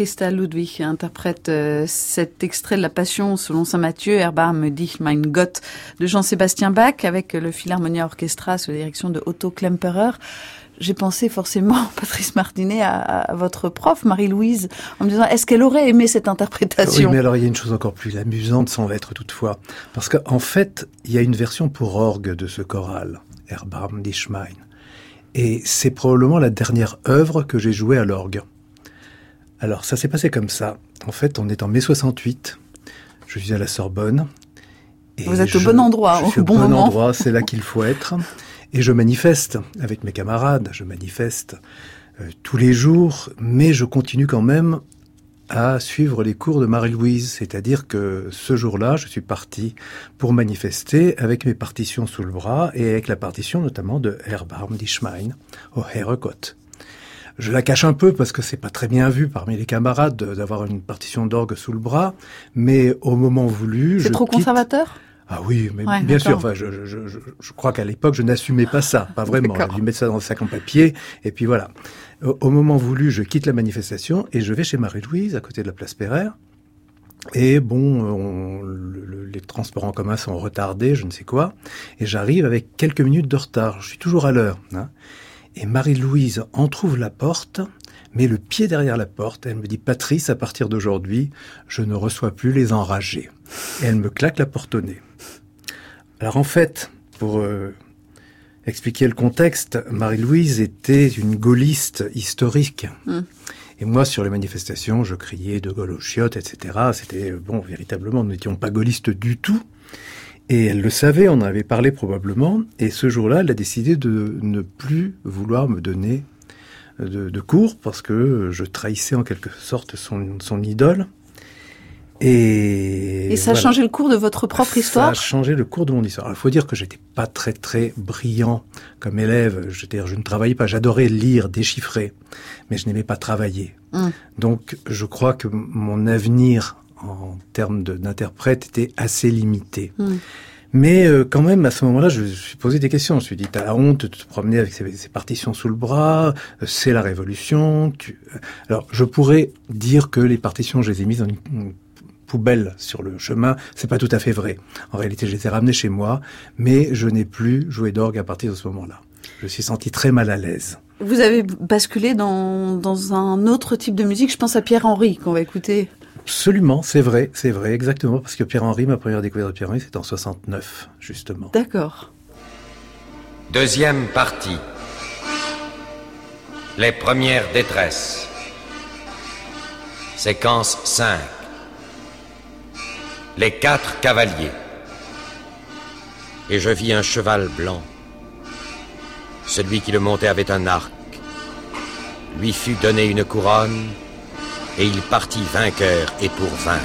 Christa Ludwig interprète cet extrait de la Passion selon saint Matthieu, Erbarme dich mein Gott, de Jean-Sébastien Bach, avec le Philharmonia Orchestra sous la direction de Otto Klemperer. J'ai pensé forcément, Patrice Martinet, à votre prof, Marie-Louise, en me disant, est-ce qu'elle aurait aimé cette interprétation? Oui, mais alors il y a une chose encore plus amusante, sans l'être toutefois. Parce qu'en fait, il y a une version pour orgue de ce choral, Erbarm dich mein. Et c'est probablement la dernière œuvre que j'ai jouée à l'orgue. Alors, ça s'est passé comme ça. En fait, on est en mai 68. Je suis à la Sorbonne. Et vous êtes au bon endroit, au bon moment. Endroit, c'est là qu'il faut être. Et je manifeste avec mes camarades, je manifeste tous les jours, mais je continue quand même à suivre les cours de Marie-Louise. C'est-à-dire que ce jour-là, je suis parti pour manifester avec mes partitions sous le bras et avec la partition notamment de Erbarm dich mein, au Herregott. Je la cache un peu parce que c'est pas très bien vu parmi les camarades d'avoir une partition d'orgue sous le bras, mais au moment voulu... C'est trop conservateur ? Ah oui, mais ouais, bien sûr. Enfin, je crois qu'à l'époque, je n'assumais pas ça, pas vraiment. J'ai dû mettre ça dans le sac en papier, et puis voilà. Au moment voulu, je quitte la manifestation et je vais chez Marie-Louise, à côté de la place Pereire. Et bon, les transports en commun sont retardés, je ne sais quoi. Et j'arrive avec quelques minutes de retard. Je suis toujours à l'heure. Hein. Et Marie-Louise entrouvre la porte, met le pied derrière la porte. Elle me dit, Patrice, à partir d'aujourd'hui, je ne reçois plus les enragés. Et elle me claque la porte au nez. Alors en fait, pour expliquer le contexte, Marie-Louise était une gaulliste historique. Et moi, sur les manifestations, je criais de Gaulle aux chiottes, etc. C'était, bon, véritablement, nous n'étions pas gaullistes du tout. Et elle le savait, on en avait parlé probablement. Et ce jour-là, elle a décidé de ne plus vouloir me donner de cours parce que je trahissais en quelque sorte son idole. Et ça a changé le cours de votre propre histoire ? Ça a changé le cours de mon histoire. Alors, il faut dire que j'étais pas très très brillant comme élève. Je ne travaillais pas. J'adorais lire, déchiffrer, mais je n'aimais pas travailler. Donc, je crois que mon avenir en termes d'interprète était assez limité. Mais quand même, à ce moment-là, je me suis posé des questions. Je me suis dit, t'as la honte de te promener avec ces partitions sous le bras, c'est la Révolution. Alors, je pourrais dire que les partitions, je les ai mises dans une poubelle sur le chemin, c'est pas tout à fait vrai. En réalité, je les ai ramenées chez moi, mais je n'ai plus joué d'orgue à partir de ce moment-là. Je me suis senti très mal à l'aise. Vous avez basculé dans un autre type de musique, je pense à Pierre-Henry, qu'on va écouter. Absolument, c'est vrai, exactement, parce que Pierre-Henry, ma première découverte de Pierre-Henry, c'était en 69, justement. D'accord. Deuxième partie. Les premières détresses. Séquence 5. Les 4 cavaliers. Et je vis un cheval blanc. Celui qui le montait avait un arc. Lui fut donné une couronne, et il partit vainqueur et pour vaincre.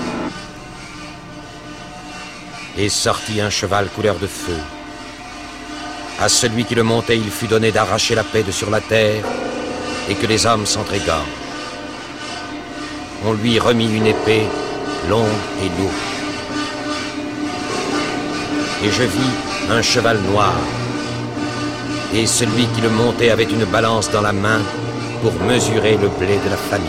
Et sortit un cheval couleur de feu. À celui qui le montait, il fut donné d'arracher la paix de sur la terre, et que les hommes s'entr'égorgent. On lui remit une épée longue et lourde. Et je vis un cheval noir, et celui qui le montait avait une balance dans la main pour mesurer le blé de la famille.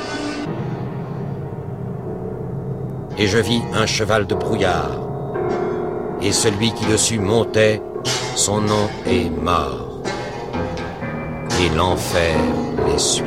Et je vis un cheval de brouillard, et celui qui dessus montait, son nom est mort, et l'enfer les suivait.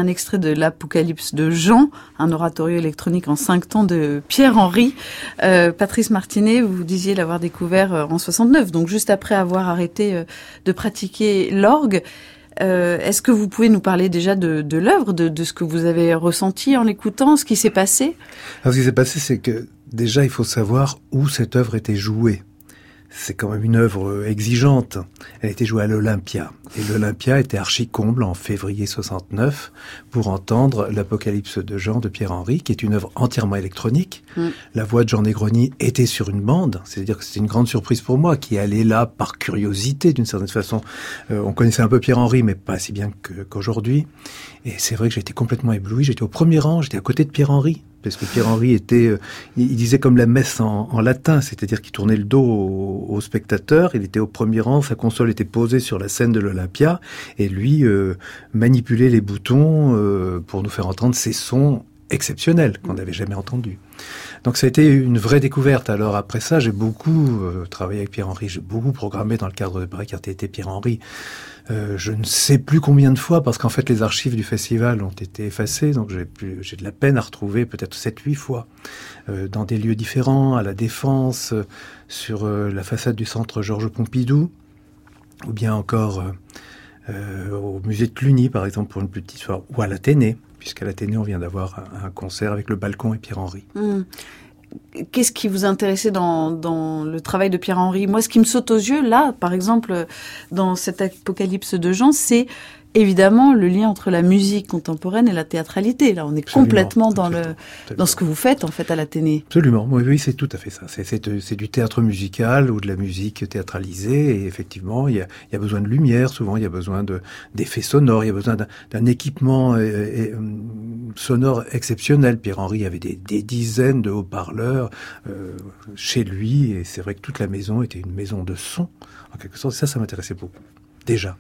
un extrait de l'Apocalypse de Jean, un oratorio électronique en 5 temps de Pierre-Henry. Patrice Martinet, vous disiez l'avoir découvert en 69, donc juste après avoir arrêté de pratiquer l'orgue. Est-ce que vous pouvez nous parler déjà de l'œuvre, de ce que vous avez ressenti en l'écoutant, ce qui s'est passé? Alors, ce qui s'est passé, c'est que déjà, il faut savoir où cette œuvre était jouée. C'est quand même une œuvre exigeante. Elle était jouée à l'Olympia. Et l'Olympia était archi-comble en février 69 pour entendre l'Apocalypse de Jean de Pierre-Henry, qui est une œuvre entièrement électronique. La voix de Jean Negroni était sur une bande. C'est-à-dire que c'était une grande surprise pour moi, qui allait là par curiosité, d'une certaine façon. On connaissait un peu Pierre-Henry, mais pas si bien qu'aujourd'hui. Et c'est vrai que j'étais complètement ébloui. J'étais au premier rang, j'étais à côté de Pierre-Henry. Parce que Pierre-Henry était, il disait comme la messe en latin, c'est-à-dire qu'il tournait le dos aux spectateurs, il était au premier rang, sa console était posée sur la scène de l'Olympia, et lui manipulait les boutons pour nous faire entendre ces sons exceptionnels qu'on n'avait jamais entendus. Donc ça a été une vraie découverte. Alors après ça, j'ai beaucoup travaillé avec Pierre-Henry, j'ai beaucoup programmé dans le cadre de Paris RTT Pierre-Henry. Je ne sais plus combien de fois, parce qu'en fait les archives du festival ont été effacées, donc j'ai de la peine à retrouver peut-être 7-8 fois, dans des lieux différents, à la Défense, sur la façade du centre Georges Pompidou, ou bien encore au musée de Cluny par exemple pour une petite soirée, ou à l'Athénée, puisqu'à l'Athénée on vient d'avoir un concert avec le Balcon et Pierre-Henry. Qu'est-ce qui vous intéressait dans le travail de Pierre-Henry? Moi, ce qui me saute aux yeux, là, par exemple, dans cet Apocalypse de Jean, c'est évidemment le lien entre la musique contemporaine et la théâtralité. Là, on est complètement dans ce que vous faites, en fait, à l'Athénée. Absolument. Oui, c'est tout à fait ça. C'est du théâtre musical ou de la musique théâtralisée. Et effectivement, il y a besoin de lumière. Souvent, il y a besoin d'effets sonores. Il y a besoin d'un équipement sonore exceptionnel. Pierre-Henry avait des dizaines de haut-parleurs chez lui. Et c'est vrai que toute la maison était une maison de son, en quelque sorte. Ça m'intéressait beaucoup. Déjà.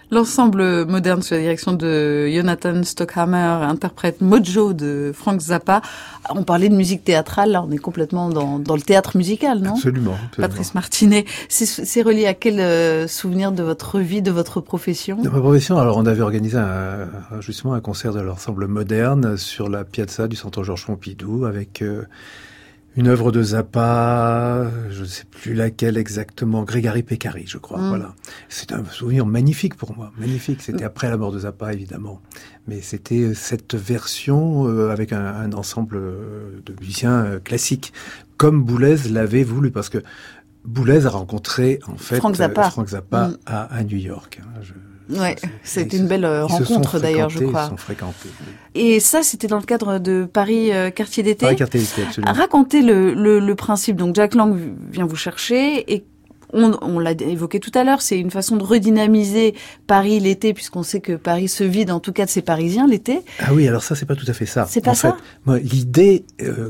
L'ensemble moderne sous la direction de Jonathan Stockhammer interprète Mojo de Frank Zappa. On parlait de musique théâtrale, là on est complètement dans le théâtre musical, non ? Absolument. Patrice Martinet, c'est relié à quel souvenir de votre vie, de votre profession ? De ma profession, alors on avait organisé justement un concert de l'ensemble moderne sur la piazza du Centre Georges Pompidou avec une œuvre de Zappa, je ne sais plus laquelle exactement, Grégory Peccari, je crois. Voilà. C'est un souvenir magnifique pour moi, magnifique. C'était après la mort de Zappa, évidemment. Mais c'était cette version avec un ensemble de musiciens classiques, comme Boulez l'avait voulu, parce que Boulez a rencontré en fait Frank Zappa à New York. Ouais, c'était une belle rencontre d'ailleurs, je crois. Ils se sont fréquentés. Et ça, c'était dans le cadre de Paris Quartier d'été. Paris Quartier d'été, absolument. Racontez le principe. Donc Jack Lang vient vous chercher et on l'a évoqué tout à l'heure, c'est une façon de redynamiser Paris l'été, puisqu'on sait que Paris se vide en tout cas de ses Parisiens l'été. Ah oui, alors ça, c'est pas tout à fait ça. C'est pas ça. En fait, moi, l'idée.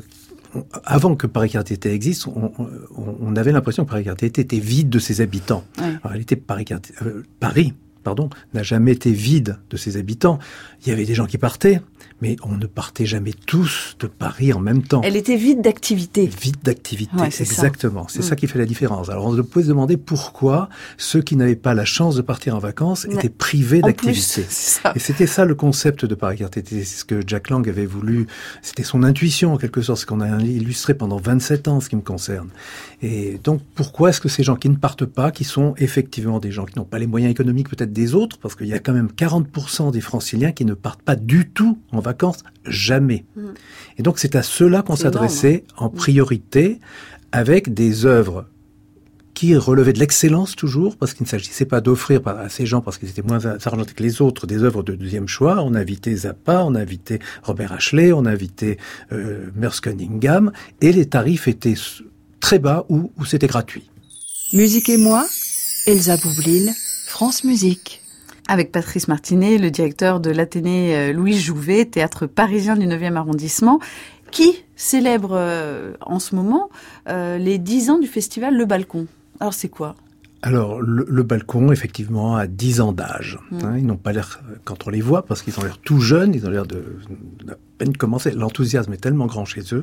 Avant que Paris Quartier d'été existe, on avait l'impression que Paris Quartier d'été était vide de ses habitants. Ouais. En réalité, Paris n'a jamais été vide de ses habitants. Il y avait des gens qui partaient, mais on ne partait jamais tous de Paris en même temps. Elle était vide d'activité. Vide d'activité, ouais, exactement. C'est ça qui fait la différence. Alors on peut se demander pourquoi ceux qui n'avaient pas la chance de partir en vacances étaient privés d'activité. Et c'était ça le concept de Paris Quartier. C'est ce que Jack Lang avait voulu. C'était son intuition en quelque sorte, ce qu'on a illustré pendant 27 ans, ce qui me concerne. Et donc pourquoi est-ce que ces gens qui ne partent pas, qui sont effectivement des gens qui n'ont pas les moyens économiques peut-être des autres, parce qu'il y a quand même 40% des Franciliens qui ne partent pas du tout en vacances, jamais. Et donc c'est à ceux-là qu'on s'adressait en priorité, avec des œuvres qui relevaient de l'excellence toujours, parce qu'il ne s'agissait pas d'offrir à ces gens, parce qu'ils étaient moins argentés que les autres, des œuvres de deuxième choix. On a invité Zappa, on a invité Robert Ashley, on a invité Merce Cunningham, et les tarifs étaient très bas ou c'était gratuit. Musique et moi, Elsa Boublil, France Musique. Avec Patrice Martinet, le directeur de l'Athénée Louis Jouvet, théâtre parisien du 9e arrondissement, qui célèbre en ce moment les 10 ans du festival Le Balcon. Alors c'est quoi ? Alors le Balcon, effectivement, a 10 ans d'âge. Ils n'ont pas l'air, quand on les voit, parce qu'ils ont l'air tout jeunes, ils ont l'air de peine commencer. L'enthousiasme est tellement grand chez eux.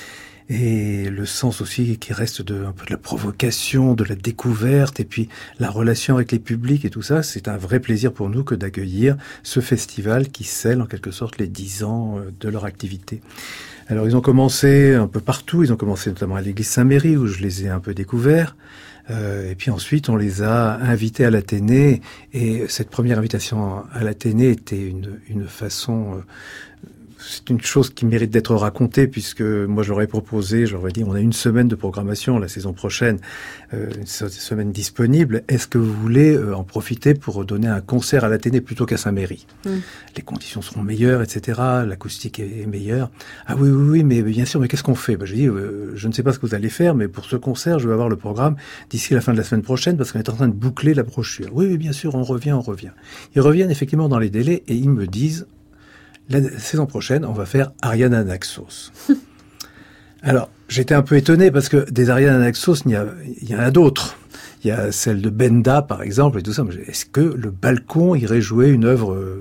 Et le sens aussi qui reste un peu de la provocation, de la découverte, et puis la relation avec les publics et tout ça, c'est un vrai plaisir pour nous que d'accueillir ce festival qui scelle en quelque sorte les 10 ans de leur activité. Alors ils ont commencé un peu partout, ils ont commencé notamment à l'église Saint-Méry où je les ai un peu découverts. Et puis ensuite, on les a invités à l'Athénée, et cette première invitation à l'Athénée était une façon... C'est une chose qui mérite d'être racontée, puisque moi je leur ai proposé, je leur ai dit, on a une semaine de programmation la saison prochaine, une semaine disponible. Est-ce que vous voulez en profiter pour donner un concert à l'Athénée plutôt qu'à Saint-Méry ? Les conditions seront meilleures, etc. L'acoustique est meilleure. Ah oui, mais bien sûr, mais qu'est-ce qu'on fait ? Je dis, je ne sais pas ce que vous allez faire, mais pour ce concert, je vais avoir le programme d'ici la fin de la semaine prochaine, parce qu'on est en train de boucler la brochure. Oui, bien sûr, on revient. Ils reviennent effectivement dans les délais, et ils me disent, la saison prochaine, on va faire Ariane Anaxos. Alors, j'étais un peu étonné parce que des Ariane Anaxos, il y en a d'autres. Il y a celle de Benda, par exemple, et tout ça. Est-ce que le Balcon irait jouer une œuvre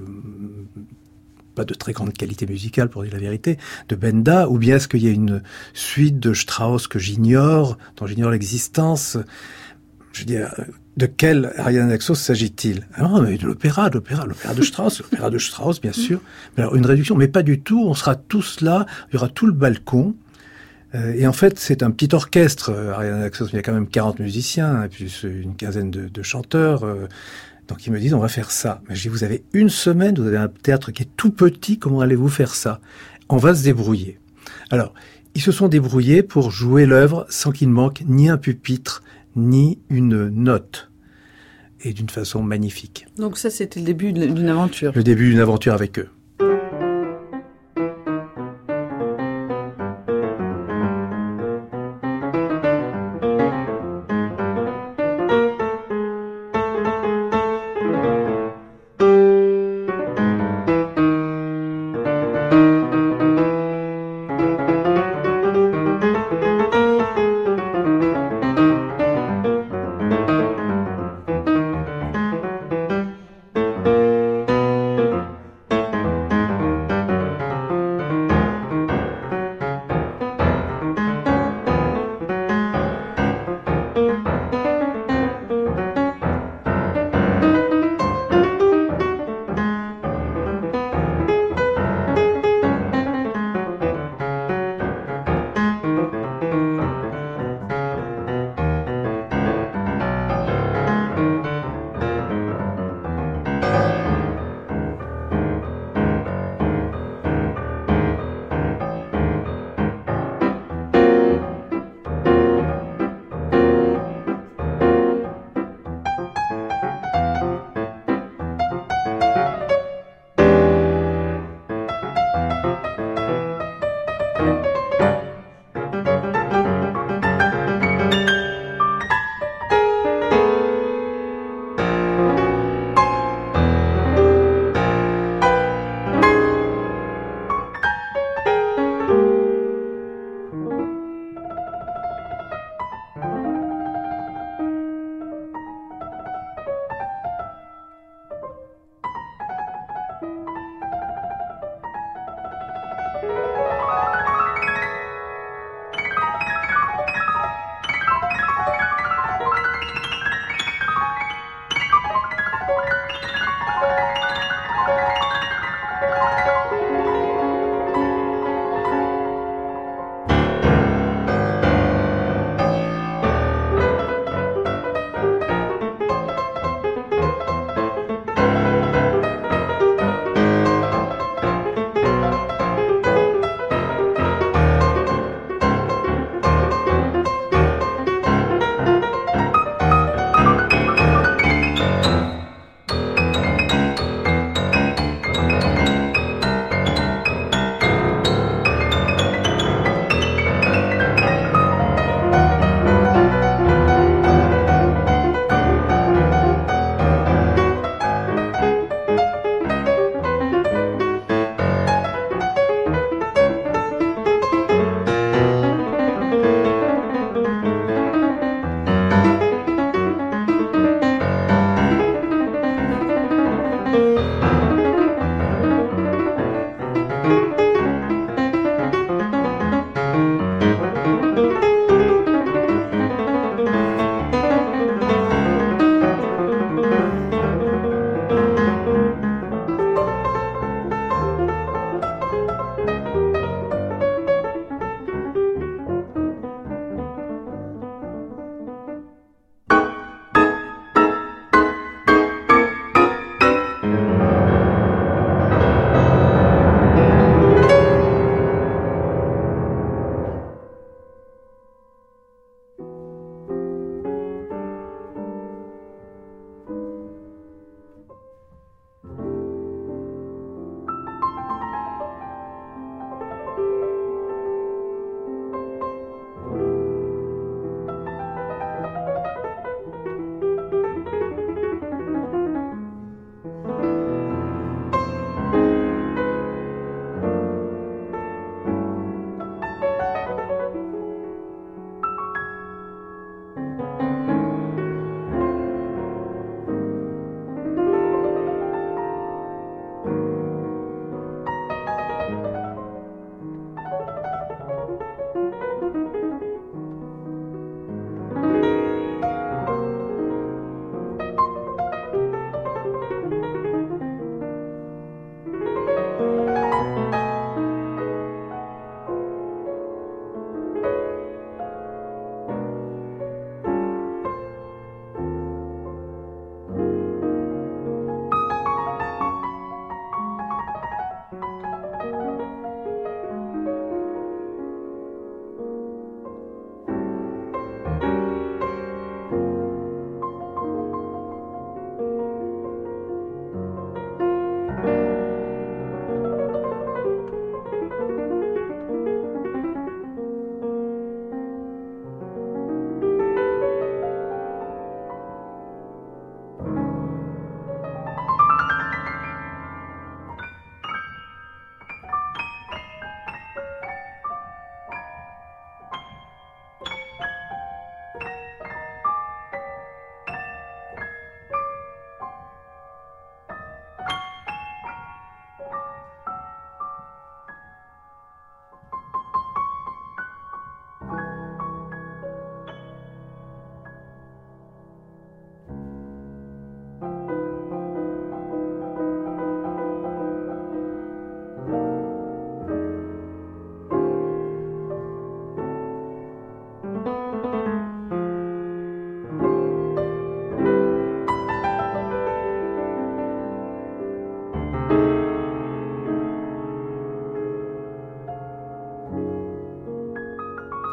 pas de très grande qualité musicale, pour dire la vérité, de Benda, ou bien est-ce qu'il y a une suite de Strauss que j'ignore, dont j'ignore l'existence ? Je veux dire, de quel Ariane Anaxos s'agit-il ? Ah, mais de l'opéra de Strauss, bien sûr. Mais alors, une réduction, mais pas du tout. On sera tous là. Il y aura tout le Balcon. Et en fait, c'est un petit orchestre, Ariane Anaxos. Il y a quand même 40 musiciens, et puis une quinzaine de chanteurs. Donc, ils me disent, on va faire ça. Mais je dis, vous avez une semaine, vous avez un théâtre qui est tout petit. Comment allez-vous faire ça ? On va se débrouiller. Alors, ils se sont débrouillés pour jouer l'œuvre sans qu'il ne manque ni un pupitre, ni une note, et d'une façon magnifique. Donc ça, c'était le début d'une aventure. Le début d'une aventure avec eux.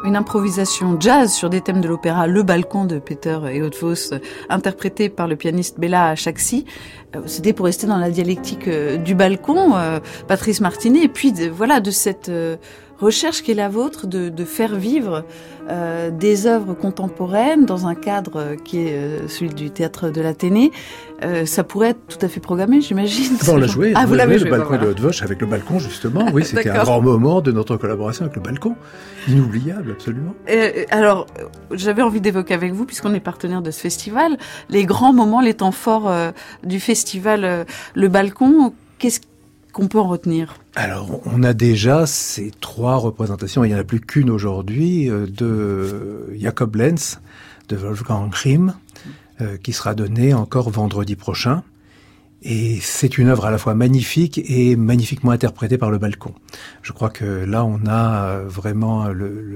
Une improvisation jazz sur des thèmes de l'opéra Le Balcon de Peter Eötvös, interprété par le pianiste Béla Chaksi. C'était pour rester dans la dialectique du balcon, Patrice Martinet, et puis de cette recherche qui est la vôtre de faire vivre des œuvres contemporaines dans un cadre qui est celui du théâtre de l'Athénée. Ça pourrait être tout à fait programmé, j'imagine. On l'a joué. Ah, vous l'avez joué, le balcon voilà. de Eötvös avec le balcon, justement. Oui, c'était un grand moment de notre collaboration avec le balcon. Inoubliable, absolument. Alors, j'avais envie d'évoquer avec vous, puisqu'on est partenaire de ce festival, les grands moments, les temps forts du festival Le Balcon. Qu'est-ce qu'on peut en retenir? Alors, on a déjà ces 3 représentations, il n'y en a plus qu'une aujourd'hui, de Jacob Lenz, de Wolfgang Grimm, qui sera donnée encore vendredi prochain. Et c'est une œuvre à la fois magnifique et magnifiquement interprétée par le balcon. Je crois que là, on a vraiment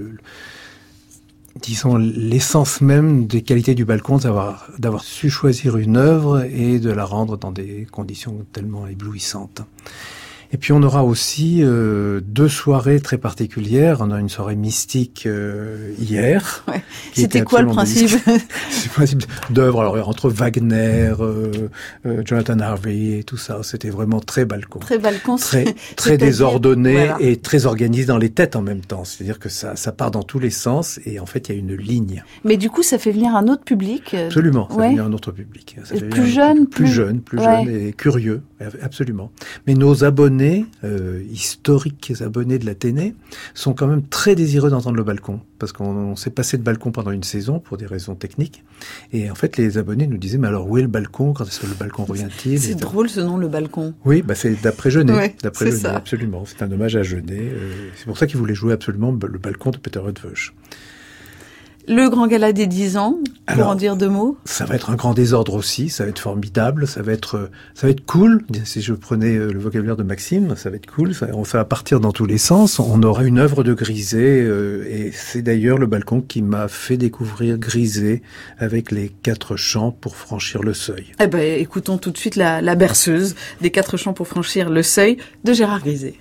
disons, l'essence même des qualités du balcon, d'avoir su choisir une œuvre et de la rendre dans des conditions tellement éblouissantes. Et puis on aura aussi 2 soirées très particulières. On a une soirée mystique hier. Ouais. C'était quoi le principe? C'est le principe d'œuvres. Alors entre Wagner, Jonathan Harvey et tout ça, c'était vraiment très balcon. Très balcon. Très désordonné, voilà. et très organisé dans les têtes en même temps. C'est-à-dire que ça part dans tous les sens et en fait il y a une ligne. Mais du coup, ça fait venir un autre public. Absolument, ça fait venir un autre public. Plus jeune et curieux, absolument. Mais nos abonnés, historiques abonnés de l'Athénée, sont quand même très désireux d'entendre le balcon, parce qu'on s'est passé de balcon pendant une saison pour des raisons techniques. Et en fait, les abonnés nous disaient, mais alors où est le balcon? Quand est-ce que le balcon revient-il? C'est drôle ce nom, le balcon. Oui, c'est d'après Genet. Ouais, d'après Genet, ça. absolument. C'est un hommage à Genet. C'est pour ça qu'ils voulaient jouer absolument le balcon de Peter Eötvös. Le grand gala des 10 ans, pour en dire 2 mots. Ça va être un grand désordre aussi, ça va être formidable, ça va être cool. Si je prenais le vocabulaire de Maxime, ça va être cool, ça va partir dans tous les sens. On aura une œuvre de Grisé, et c'est d'ailleurs le balcon qui m'a fait découvrir Grisé avec les 4 chants pour franchir le seuil. Eh ben, écoutons tout de suite la berceuse des 4 chants pour franchir le seuil de Gérard Grisé.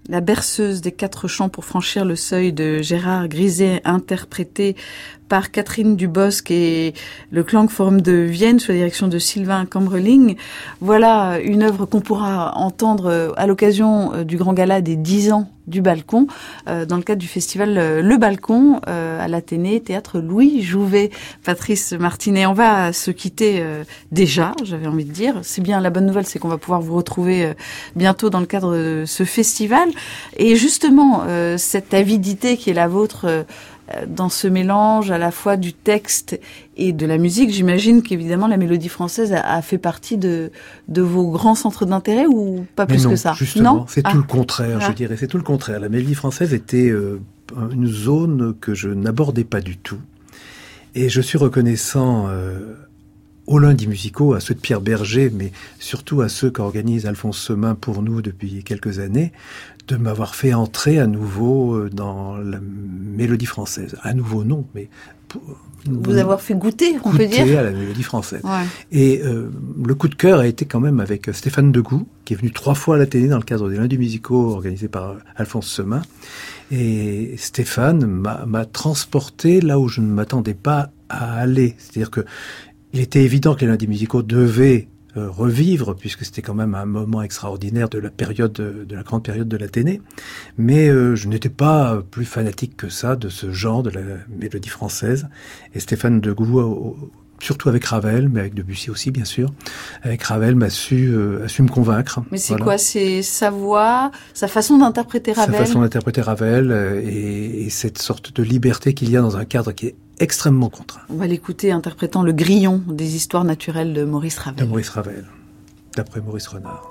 La berceuse des 4 chants pour franchir le seuil de Gérard Griset, interprété par Catherine Dubosc et le Klangforum de Vienne sous la direction de Sylvain Kammerling. Voilà une œuvre qu'on pourra entendre à l'occasion du grand gala des 10 ans du Balcon, dans le cadre du festival Le Balcon à l'Athénée Théâtre Louis Jouvet. Patrice Martinet, on va se quitter déjà, j'avais envie de dire. C'est bien, la bonne nouvelle, c'est qu'on va pouvoir vous retrouver bientôt dans le cadre de ce festival. Et justement, cette avidité qui est la vôtre dans ce mélange à la fois du texte et de la musique, j'imagine qu'évidemment la mélodie française a fait partie de vos grands centres d'intérêt, ou pas plus que ça? Justement, non, c'est tout le contraire, je dirais. C'est tout le contraire. La mélodie française était une zone que je n'abordais pas du tout. Et je suis reconnaissant aux lundis musicaux, à ceux de Pierre Berger, mais surtout à ceux qu'organise Alphonse Semin pour nous depuis quelques années, de m'avoir fait entrer à nouveau dans la mélodie française. À nouveau, non, mais... vous avoir fait goûter, on peut dire. À la mélodie française. Ouais. Et le coup de cœur a été quand même avec Stéphane Degout, qui est venu 3 fois à l'Athénée dans le cadre des lundis musicaux organisés par Alphonse Semin. Et Stéphane m'a transporté là où je ne m'attendais pas à aller. C'est-à-dire que il était évident que les lundis musicaux devaient revivre, puisque c'était quand même un moment extraordinaire de la période, de la grande période de l'Athénée. Mais je n'étais pas plus fanatique que ça de ce genre de la mélodie française. Et Stéphane Degout, surtout avec Ravel, mais avec Debussy aussi, bien sûr, avec Ravel, a su me convaincre. Mais c'est quoi? C'est sa voix, sa façon d'interpréter Ravel? Sa façon d'interpréter Ravel et cette sorte de liberté qu'il y a dans un cadre qui est extrêmement contraint. On va l'écouter interprétant le grillon des histoires naturelles de Maurice Ravel. De Maurice Ravel, d'après Maurice Renard.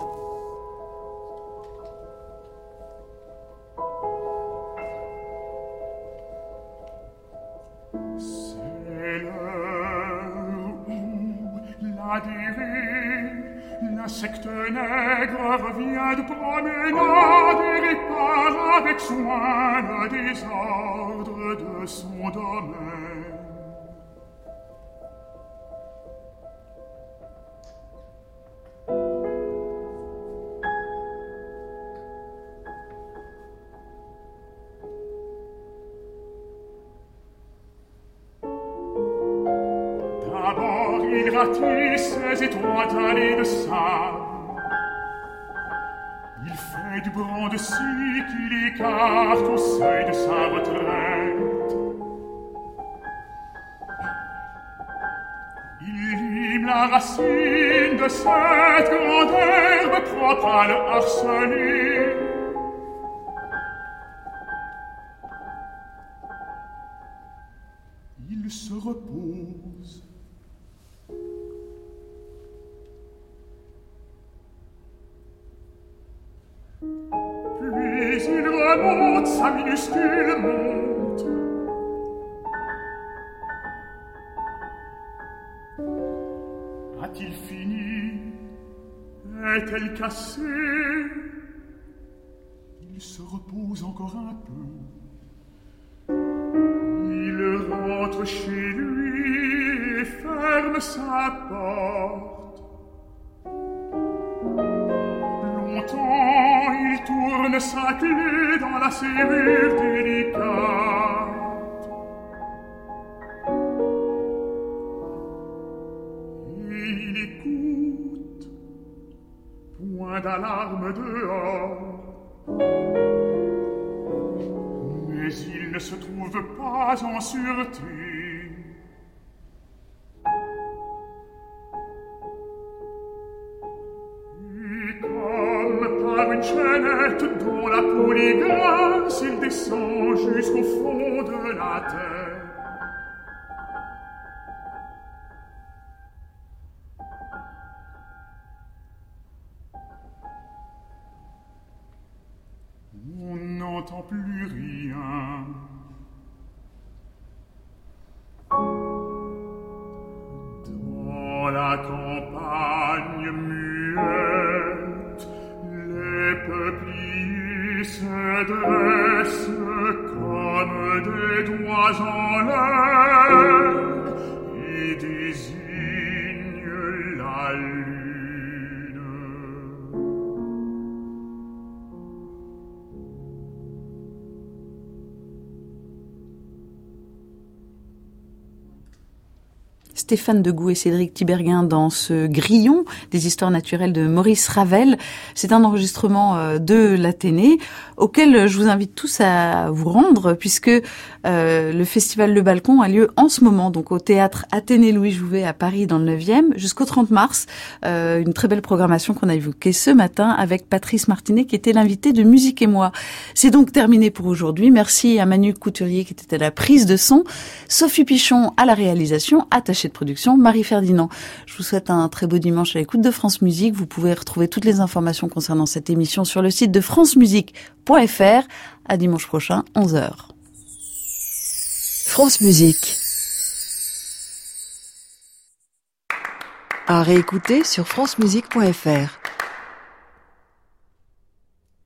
C'est l'heure où la dérive, la secte nègre revient de promenade et répare avec soin le désordre de son domaine. D'abord il ratisse ses étroites allées de sable. Il fait du bran de scie qu'il écarte au seuil de sa retraite. Il lime la racine de cette grande herbe propre à le harceler. Il se repose. Puis il remonte sa minuscule montre. A-t-il fini? Est-elle cassée? Il se repose encore un peu. Il rentre chez lui et ferme sa porte. Longtemps il tourne sa clé dans la serrure délicate. Et il écoute, point d'alarme dehors. Mais il ne se trouve pas en sûreté. Et comme par une chaînette dont la poulie grince, il descend jusqu'au fond de la terre. On n'entend plus rien. Dans la campagne muette, les peupliers se dressent comme des doigts en l'air et désignent la lune. Stéphane Degout et Cédric Tiberghien dans ce grillon des histoires naturelles de Maurice Ravel. C'est un enregistrement de l'Athénée auquel je vous invite tous à vous rendre puisque le festival Le Balcon a lieu en ce moment, donc au théâtre Athénée Louis Jouvet à Paris dans le 9e jusqu'au 30 mars. Une très belle programmation qu'on a évoquée ce matin avec Patrice Martinet qui était l'invité de Musique et Moi. C'est donc terminé pour aujourd'hui. Merci à Manu Couturier qui était à la prise de son, Sophie Pichon à la réalisation, attachée de production, Marie Ferdinand. Je vous souhaite un très beau dimanche à l'écoute de France Musique. Vous pouvez retrouver toutes les informations concernant cette émission sur le site de francemusique.fr. À dimanche prochain, 11h. France Musique. À réécouter sur francemusique.fr.